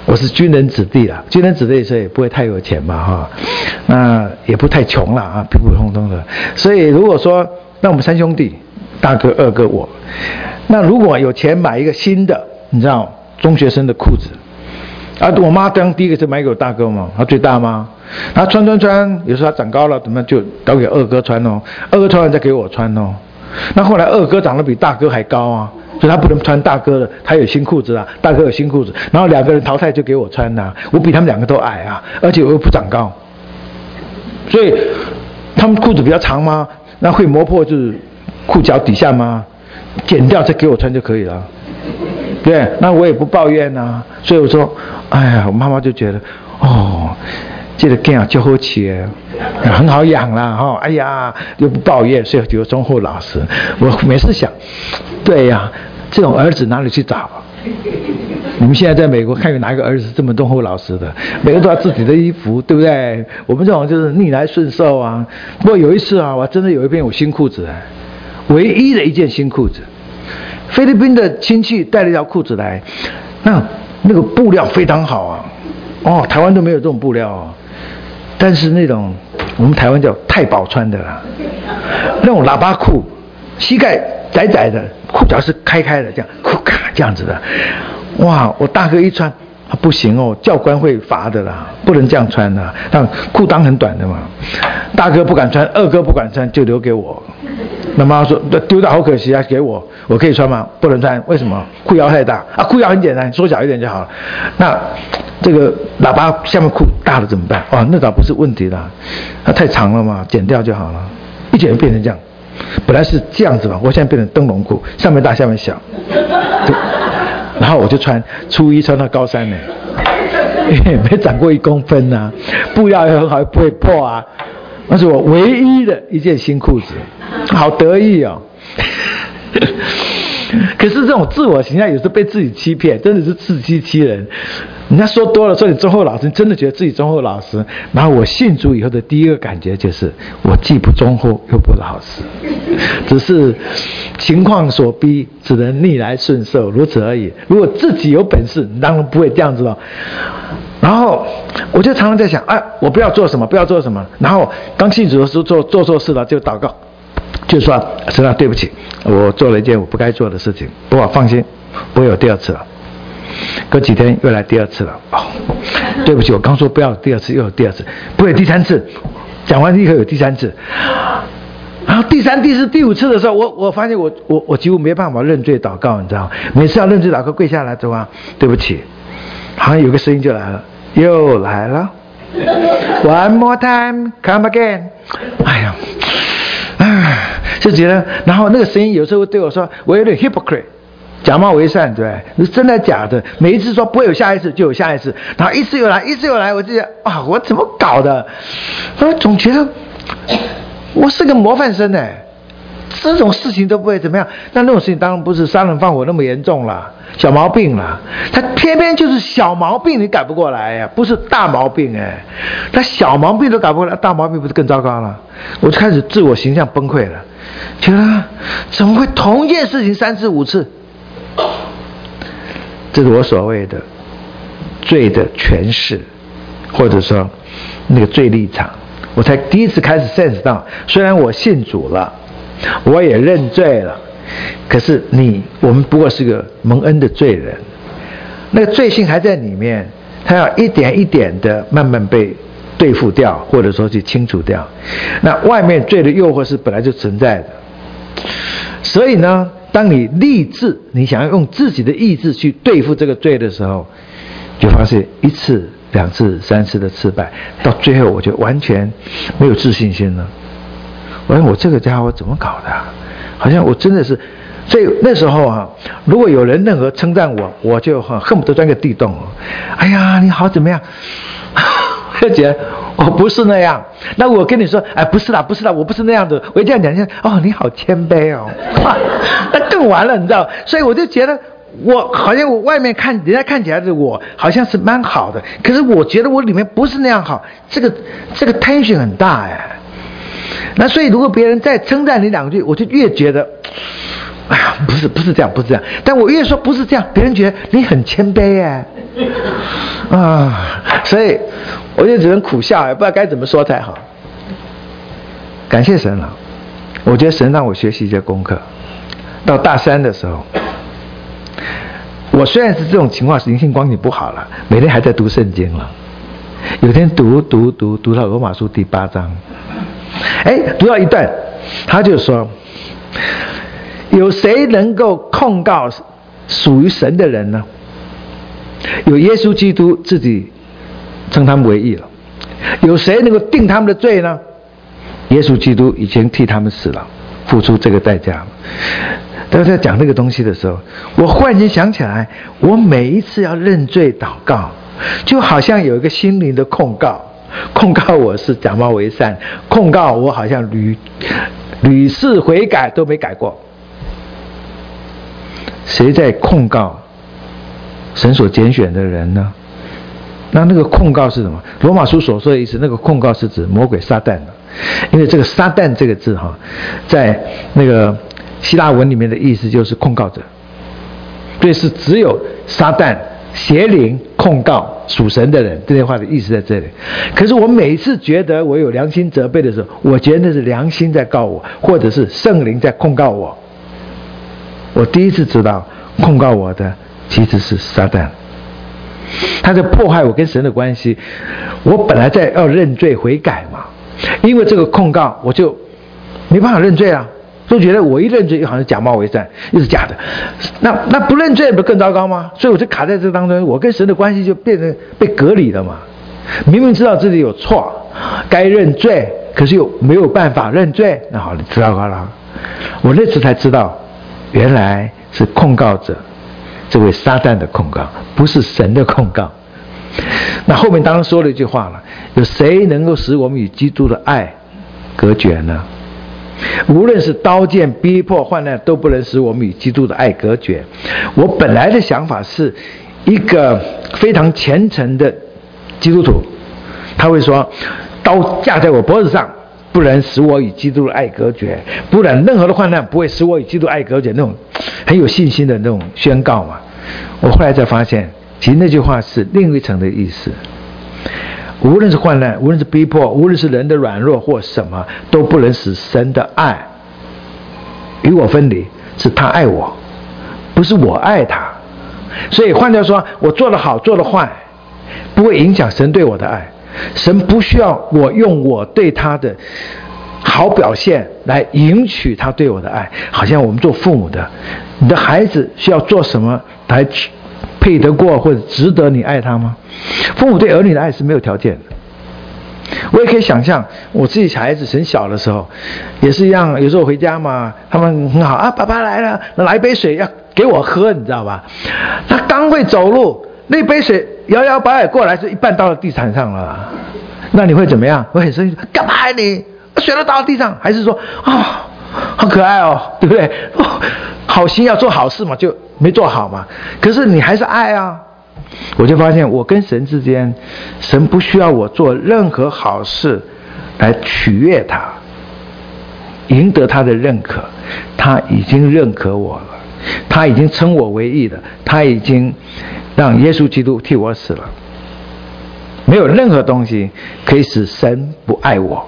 我是军人子弟啦，军人子弟所以也不会太有钱嘛哈，那也不太穷啦啊，普普通通的。所以如果说那我们三兄弟，大哥、二哥我，那如果有钱买一个新的，你知道中学生的裤子，啊，我妈当第一个是买给我大哥嘛，他最大嘛，他穿穿穿，有时候他长高了，怎么就交给二哥穿哦，二哥穿完再给我穿哦。那后来二哥长得比大哥还高啊。所以他不能穿大哥的，他有新裤子啊，大哥有新裤子，然后两个人淘汰就给我穿啊，我比他们两个都矮啊，而且我又不长高，所以他们裤子比较长吗？那会磨破就是裤脚底下吗？剪掉再给我穿就可以了，对，那我也不抱怨啊，所以我说，哎呀，我妈妈就觉得，哦，这个囝啊就好吃，很好养啦哈、哦，哎呀又不抱怨，所以就忠厚老实。我每次想，对呀，这种儿子哪里去找？你们现在在美国看有哪一个儿子是这么忠厚老实的？每个都要自己的衣服，对不对？我们这种就是逆来顺受啊。不过有一次啊，我真的有一片有新裤子，唯一的一件新裤子，菲律宾的亲戚带了一条裤子来，那那个布料非常好啊，哦，台湾都没有这种布料哦。但是那种我们台湾叫太保穿的啦，那种喇叭裤，膝盖窄窄的，裤脚是开开的，这样裤卡这样子的，哇！我大哥一穿，啊、不行哦，教官会罚的啦，不能这样穿的。但裤裆很短的嘛，大哥不敢穿，二哥不敢穿，就留给我。那妈妈说丢掉好可惜啊，给我，我可以穿吗？不能穿，为什么？裤腰太大啊，裤腰很简单，缩小一点就好了。那这个喇叭下面裤大了怎么办？哦，那倒不是问题啦，它太长了嘛，剪掉就好了。一剪就变成这样，本来是这样子嘛，我现在变成灯笼裤，上面大下面小。然后我就穿初一穿到高三呢，没长过一公分啊，布料也很好，不会破啊。那是我唯一的一件新裤子，好得意哦。可是这种自我形象有时候被自己欺骗，真的是自欺欺人。人家说多了，说你忠厚老实，你真的觉得自己忠厚老实。然后我信主以后的第一个感觉就是，我既不忠厚又不老实，只是情况所逼，只能逆来顺受，如此而已。如果自己有本事，你当然不会这样子了。然后我就常常在想，哎，我不要做什么，不要做什么。然后刚信主的时候做做错事了，就祷告，就说神啊，对不起，我做了一件我不该做的事情。不过放心，不会有第二次了。隔几天又来第二次了，哦，对不起，我刚说不要第二次，又有第二次，不会有第三次。讲完立刻有第三次，然后第三、第四、第五次的时候，我我发现我我我几乎没办法认罪祷告，你知道吗？每次要认罪祷告，跪下来之后啊，对不起，好像有个声音就来了，又来了 ，One more time, come again。哎呀，唉，就觉得，然后那个声音有时候对我说，我有点 hypocrite。假冒为善，对不对？是真的假的？每一次说不会有下一次，就有下一次，然后一次又来，一次又来，我就觉得啊，我怎么搞的？我总觉得我是个模范生哎，这种事情都不会怎么样。但那种事情当然不是杀人放火那么严重啦，小毛病啦。他偏偏就是小毛病，你改不过来呀，不是大毛病哎。他小毛病都改不过来，大毛病不是更糟糕了？我就开始自我形象崩溃了，觉得怎么会同一件事情三次五次？这是我所谓的罪的诠释，或者说那个罪立场。我才第一次开始 sense 到，虽然我信主了，我也认罪了，可是你我们不过是个蒙恩的罪人，那个罪性还在里面，他要一点一点的慢慢被对付掉，或者说去清除掉。那外面罪的诱惑是本来就存在的，所以呢，当你立志，你想要用自己的意志去对付这个罪的时候，就发现一次、两次、三次的失败，到最后我就完全没有自信心了。我说我这个家伙怎么搞的、啊？好像我真的是，所以那时候啊，如果有人任何称赞我，我就恨不得钻个地洞。哎呀，你好怎么样？就觉得我不是那样。那我跟你说，哎，不是啦，不是啦，我不是那样的。我一这样讲一下，哦，你好谦卑哦，那更完了，你知道？所以我就觉得，我好像我外面看人家看起来的我好像是蛮好的，可是我觉得我里面不是那样好，这个这个 tension 很大哎。那所以如果别人再称赞你两句，我就越觉得哎呀，不是不是这样，不是这样。但我越说不是这样，别人觉得你很谦卑耶，啊，所以我就只能苦笑，也不知道该怎么说才好。感谢神了，我觉得神让我学习一些功课。到大三的时候，我虽然是这种情况，灵性光景不好了，每天还在读圣经了。有天读读读读到罗马书第八章，哎，读到一段，他就说：有谁能够控告属于神的人呢？有耶稣基督自己称他们为义了。有谁能够定他们的罪呢？耶稣基督已经替他们死了，付出这个代价了。当在讲这个东西的时候，我忽然间想起来，我每一次要认罪祷告，就好像有一个心灵的控告，控告我是假冒为善，控告我好像屡屡次悔改都没改过。谁在控告神所拣选的人呢？那那个控告是什么？罗马书所说的意思，那个控告是指魔鬼撒旦的。因为这个撒旦这个字哈，在那个希腊文里面的意思就是控告者，所以是只有撒旦邪灵控告属神的人，这句话的意思在这里。可是我每次觉得我有良心责备的时候，我觉得那是良心在告我，或者是圣灵在控告我。我第一次知道控告我的其实是撒旦，他在破坏我跟神的关系。我本来在要认罪悔改嘛，因为这个控告我就没办法认罪啊，就觉得我一认罪又好像假冒为善，又是假的，那那不认罪不更糟糕吗？所以我就卡在这当中，我跟神的关系就变成被隔离了嘛。明明知道自己有错，该认罪，可是又没有办法认罪，那好了，糟糕了。我那次才知道，原来是控告者，这位撒旦的控告，不是神的控告。那后面当然说了一句话了：有谁能够使我们与基督的爱隔绝呢？无论是刀剑逼迫患难，都不能使我们与基督的爱隔绝。我本来的想法是一个非常虔诚的基督徒，他会说刀架在我脖子上，不能使我与基督的爱隔绝，不然任何的患难不会使我与基督的爱隔绝，那种很有信心的那种宣告嘛。我后来才发现，其实那句话是另一层的意思。无论是患难，无论是逼迫，无论是人的软弱或什么，都不能使神的爱与我分离。是他爱我，不是我爱他。所以换句话说，我做得好做得坏不会影响神对我的爱。神不需要我用我对他的好表现来赢取他对我的爱。好像我们做父母的，你的孩子需要做什么来配得过或者值得你爱他吗？父母对儿女的爱是没有条件的。我也可以想象我自己小孩子很小的时候也是一样，有时候回家嘛，他们很好啊，爸爸来了，那来一杯水要给我喝，你知道吧？他刚会走路，那杯水摇摇摆摆过来，就一半到了地毯上了。那你会怎么样？我很生气，干嘛你水都倒到地上？还是说啊、哦，好可爱哦，对不对？哦，好心要做好事嘛，就没做好嘛。可是你还是爱啊。我就发现我跟神之间，神不需要我做任何好事来取悦他，赢得他的认可。他已经认可我了，他已经称我为义的，他已经让耶稣基督替我死了。没有任何东西可以使神不爱我。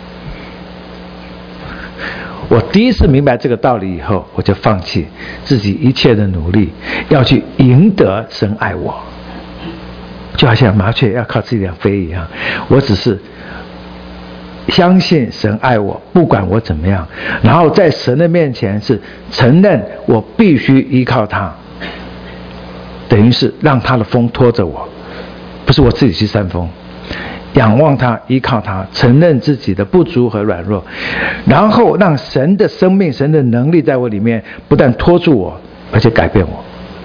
我第一次明白这个道理以后，我就放弃自己一切的努力，要去赢得神爱我，就好像麻雀要靠自己飞一样。我只是相信神爱我，不管我怎么样，然后在神的面前是承认我必须依靠他，等于是让他的风拖着我，不是我自己去扇风。仰望他，依靠他，承认自己的不足和软弱，然后让神的生命、神的能力在我里面不但拖住我，而且改变我。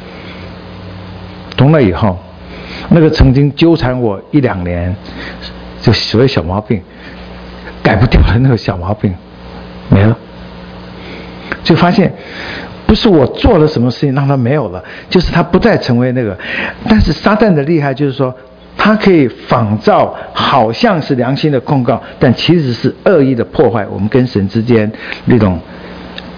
从那以后，那个曾经纠缠我一两年就所谓小毛病改不掉的那个小毛病没了，就发现不是我做了什么事情让它没有了，就是它不再成为那个。但是撒旦的厉害就是说，他可以仿造好像是良心的控告，但其实是恶意的破坏我们跟神之间那种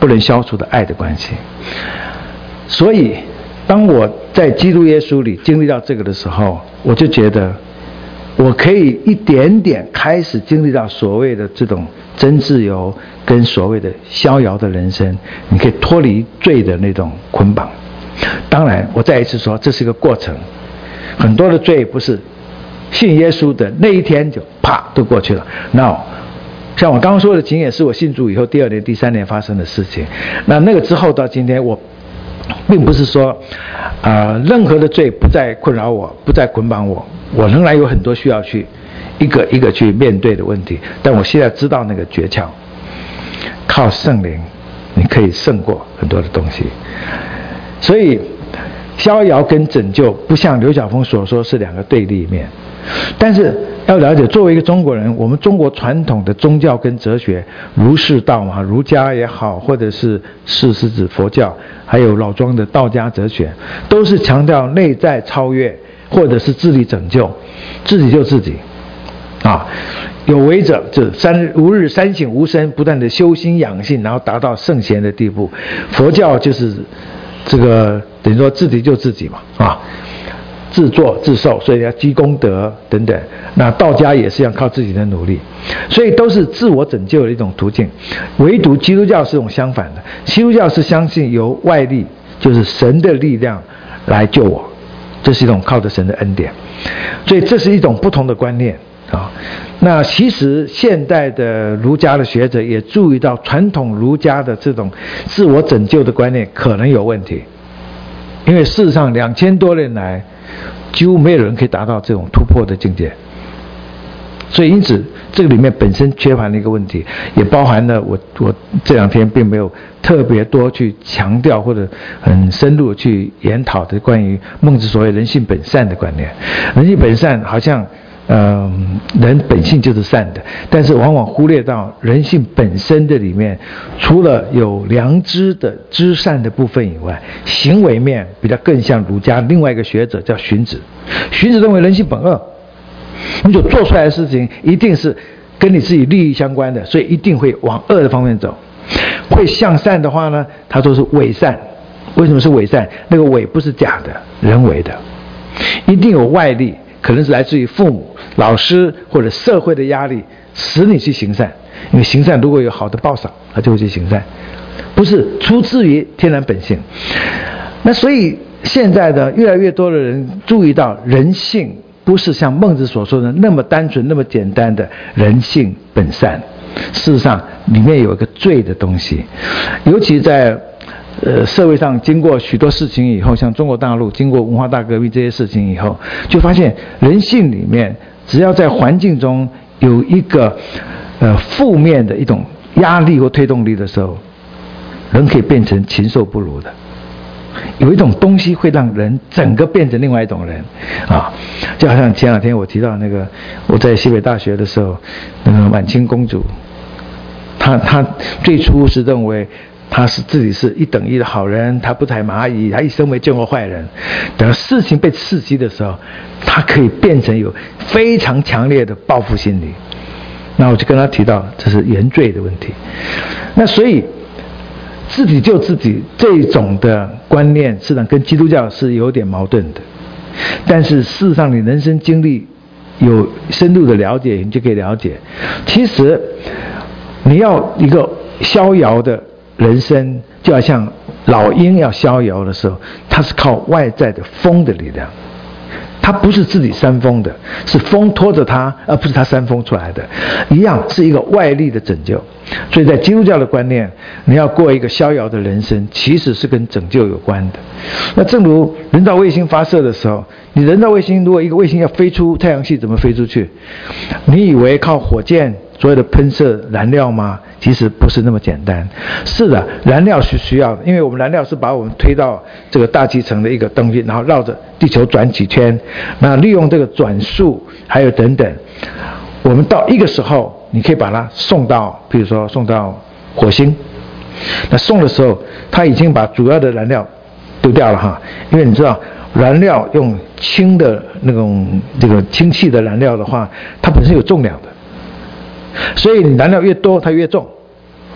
不能消除的爱的关系。所以当我在基督耶稣里经历到这个的时候，我就觉得我可以一点点开始经历到所谓的这种真自由跟所谓的逍遥的人生，你可以脱离罪的那种捆绑。当然我再一次说，这是一个过程，很多的罪不是信耶稣的那一天就啪都过去了。 No， 像我刚刚说的经验是我信主以后第二年第三年发生的事情。那那个之后到今天，我并不是说啊、呃、任何的罪不再困扰我，不再捆绑我，我仍然有很多需要去一个一个去面对的问题。但我现在知道那个诀窍，靠圣灵你可以胜过很多的东西。所以逍遥跟拯救不像刘晓峰所说是两个对立面，但是要了解，作为一个中国人，我们中国传统的宗教跟哲学，儒释道嘛，儒家也好，或者是释是指佛教，还有老庄的道家哲学，都是强调内在超越，或者是自力拯救，自己救自己啊。有为者就三日吾日三省吾身，不断的修心养性，然后达到圣贤的地步。佛教就是这个等于说自己救自己嘛啊，自作自受，所以要积功德等等。那道家也是要靠自己的努力，所以都是自我拯救的一种途径。唯独基督教是一种相反的，基督教是相信由外力，就是神的力量来救我，这是一种靠着神的恩典。所以这是一种不同的观念啊。那其实现代的儒家的学者也注意到，传统儒家的这种自我拯救的观念可能有问题，因为事实上两千多年来几乎没有人可以达到这种突破的境界。所以因此这个里面本身缺乏了一个问题，也包含了我我这两天并没有特别多去强调或者很深入去研讨的关于孟子所谓人性本善的观念。人性本善好像呃，人本性就是善的，但是往往忽略到人性本身的里面，除了有良知的知善的部分以外，行为面比较更像儒家另外一个学者叫荀子。荀子认为人性本恶，你所做出来的事情一定是跟你自己利益相关的，所以一定会往恶的方面走。会向善的话呢，它都是伪善。为什么是伪善？那个伪不是假的，人为的，一定有外力，可能是来自于父母、老师或者社会的压力，使你去行善。因为行善如果有好的报赏，他就会去行善，不是出自于天然本性。那所以现在的越来越多的人注意到，人性不是像孟子所说的那么单纯、那么简单的人性本善。事实上，里面有一个罪的东西，尤其在呃，社会上经过许多事情以后，像中国大陆经过文化大革命这些事情以后，就发现人性里面，只要在环境中有一个呃负面的一种压力或推动力的时候，人可以变成禽兽不如的。有一种东西会让人整个变成另外一种人啊，就好像前两天我提到那个我在西北大学的时候，那个满清公主，她她最初是认为他是自己是一等一的好人，他不踩蚂蚁，他一生没见过坏人。等事情被刺激的时候，他可以变成有非常强烈的报复心理。那我就跟他提到，这是原罪的问题。那所以自己救自己这种的观念，事实上跟基督教是有点矛盾的。但是事实上，你人生经历有深入的了解，你就可以了解，其实你要一个逍遥的人生，就好像老鹰要逍遥的时候，它是靠外在的风的力量，它不是自己扇风的，是风拖着它，而不是它扇风出来的，一样是一个外力的拯救。所以在基督教的观念，你要过一个逍遥的人生，其实是跟拯救有关的。那正如人造卫星发射的时候，你人造卫星如果一个卫星要飞出太阳系，怎么飞出去？你以为靠火箭所有的喷射燃料吗？其实不是那么简单。是的，燃料是需要的，因为我们燃料是把我们推到这个大气层的一个东西，然后绕着地球转几圈，那利用这个转速还有等等，我们到一个时候你可以把它送到，比如说送到火星。那送的时候它已经把主要的燃料丢掉了哈，因为你知道燃料用氢的那种这个氢气的燃料的话，它本身有重量的，所以你燃料越多它越重，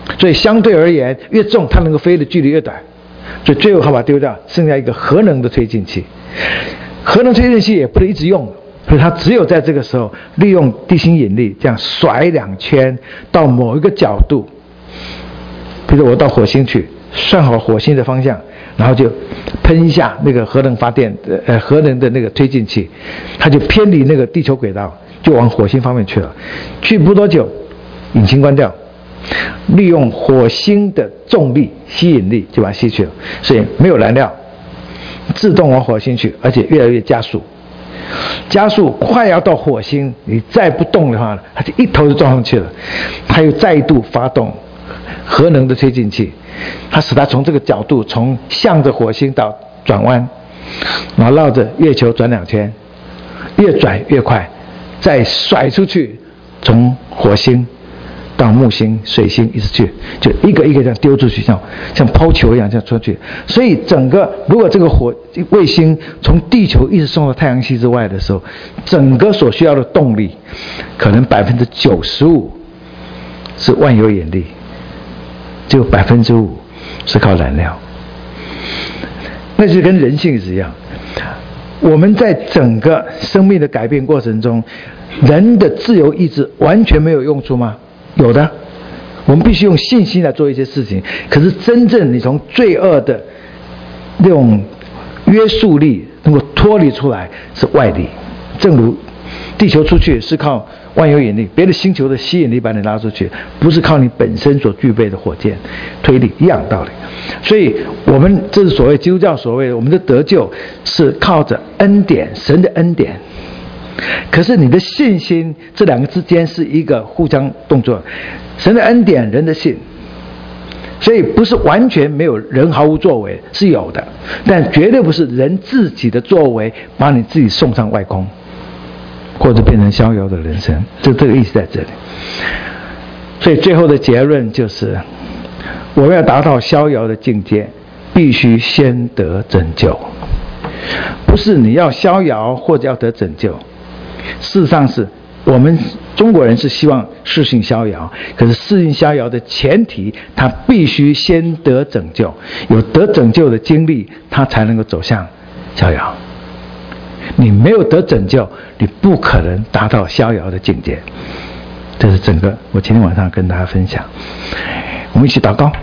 所以相对而言，越重它能够飞的距离越短，所以最后它把它丢掉，剩下一个核能的推进器。核能推进器也不能一直用，所以它只有在这个时候利用地心引力这样甩两圈到某一个角度，比如我到火星去，算好火星的方向，然后就喷一下那个核能发电的呃核能的那个推进器，它就偏离那个地球轨道，就往火星方面去了。去不多久，引擎关掉，利用火星的重力吸引力就把它吸去了，所以没有燃料，自动往火星去，而且越来越加速。加速快要到火星，你再不动的话，它就一头就撞上去了。它又再度发动核能的推进器，它使它从这个角度，从向着火星到转弯，然后绕着月球转两圈，越转越快，再甩出去，从火星到木星、水星一直去，就一个一个这样丢出去，像像抛球一样这样出去。所以整个如果这个火卫星从地球一直送到太阳系之外的时候，整个所需要的动力，可能百分之九十五是万有引力，只有百分之五是靠燃料。那就跟人性是一样，我们在整个生命的改变过程中，人的自由意志完全没有用处吗？有的，我们必须用信心来做一些事情。可是真正你从罪恶的那种约束力能够脱离出来，是外力。正如地球出去是靠万有引力，别的星球的吸引力把你拉出去，不是靠你本身所具备的火箭推力，一样道理。所以我们这是所谓基督教所谓的我们的得救是靠着恩典，神的恩典。可是你的信心，这两个之间是一个互相动作，神的恩典，人的信，所以不是完全没有人毫无作为，是有的，但绝对不是人自己的作为把你自己送上外空，或者变成逍遥的人生，这这个意思在这里。所以最后的结论就是，我们要达到逍遥的境界，必须先得拯救，不是你要逍遥或者要得拯救。事实上是我们中国人是希望世性逍遥，可是世性逍遥的前提，他必须先得拯救，有得拯救的经历，他才能够走向逍遥。你没有得拯救，你不可能达到逍遥的境界。这是整个我今天晚上跟大家分享。我们一起祷告。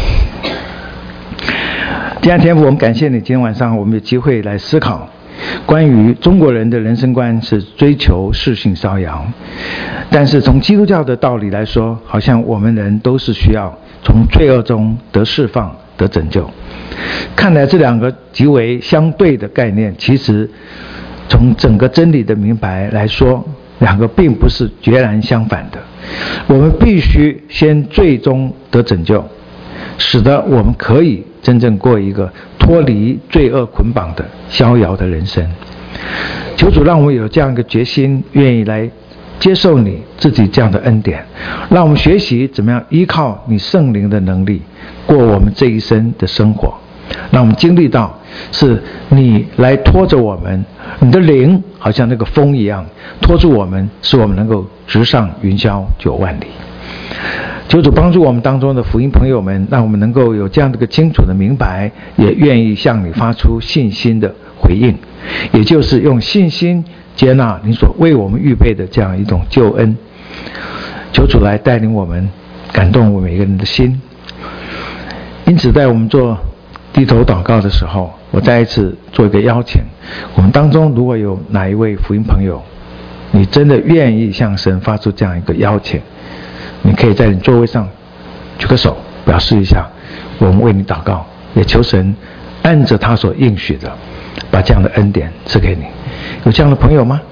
天父天父，我们感谢你，今天晚上我们有机会来思考关于中国人的人生观是追求世性逍遥，但是从基督教的道理来说，好像我们人都是需要从罪恶中得释放、得拯救。看来这两个极为相对的概念，其实从整个真理的明白来说，两个并不是截然相反的。我们必须先最终得拯救，使得我们可以真正过一个脱离罪恶捆绑的逍遥的人生。求主让我们有这样一个决心，愿意来接受你自己这样的恩典，让我们学习怎么样依靠你圣灵的能力过我们这一生的生活，让我们经历到是你来拖着我们，你的灵好像那个风一样拖住我们，使我们能够直上云霄九万里。求主帮助我们当中的福音朋友们，让我们能够有这样的一个清楚的明白，也愿意向你发出信心的回应，也就是用信心接纳你所为我们预备的这样一种救恩。求主来带领我们，感动我们每个人的心。因此在我们做低头祷告的时候，我再一次做一个邀请，我们当中如果有哪一位福音朋友，你真的愿意向神发出这样一个邀请，你可以在你座位上举个手表示一下，我们为你祷告，也求神按着他所应许的把这样的恩典赐给你。有这样的朋友吗？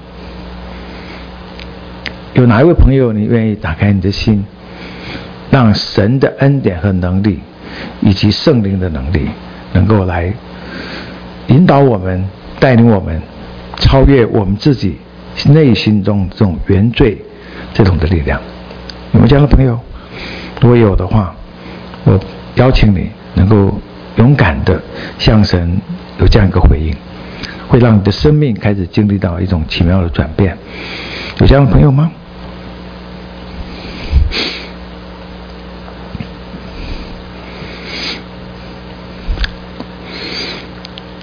有哪一位朋友你愿意打开你的心，让神的恩典和能力以及圣灵的能力能够来引导我们，带领我们超越我们自己内心中这种原罪这种的力量？有没有这样的朋友？如果有的话，我邀请你能够勇敢的向神有这样一个回应，会让你的生命开始经历到一种奇妙的转变。有这样的朋友吗？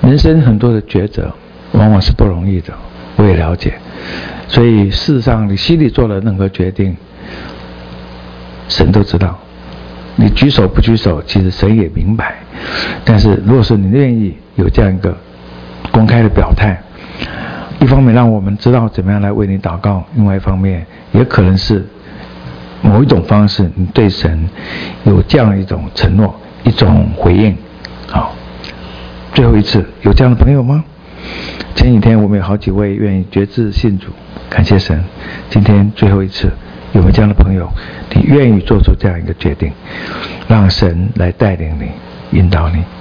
人生很多的抉择往往是不容易的，我也了解。所以事实上你心里做了任何决定，神都知道。你举手不举手，其实神也明白。但是如果是你愿意有这样一个公开的表态，一方面让我们知道怎么样来为你祷告，另外一方面也可能是某一种方式，你对神有这样一种承诺，一种回应。好，最后一次，有这样的朋友吗？前几天我们有好几位愿意决志信主，感谢神。今天最后一次，有没有这样的朋友？你愿意做出这样一个决定，让神来带领你，引导你。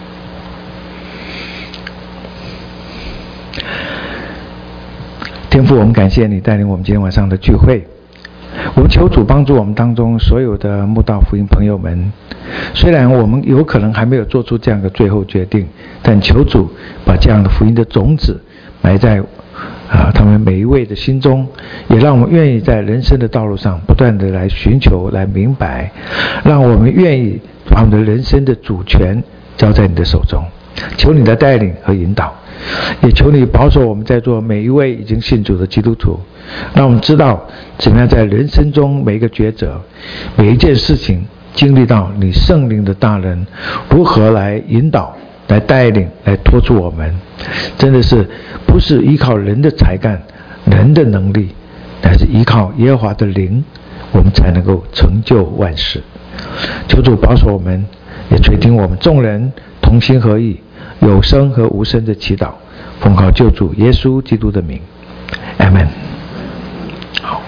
天父，我们感谢你带领我们今天晚上的聚会。我们求主帮助我们当中所有的慕道福音朋友们，虽然我们有可能还没有做出这样的最后决定，但求主把这样的福音的种子埋在啊，他们每一位的心中，也让我们愿意在人生的道路上不断的来寻求、来明白，让我们愿意把我们的人生的主权交在你的手中。求你的带领和引导，也求你保守我们在座每一位已经信主的基督徒，让我们知道怎么样在人生中每一个抉择、每一件事情经历到你圣灵的大人如何来引导、来带领、来托住我们。真的是不是依靠人的才干、人的能力，乃是依靠耶和华的灵，我们才能够成就万事。求主保守我们，也垂听我们众人同心合意、有声和无声的祈祷，奉靠救主耶稣基督的名，阿们。好。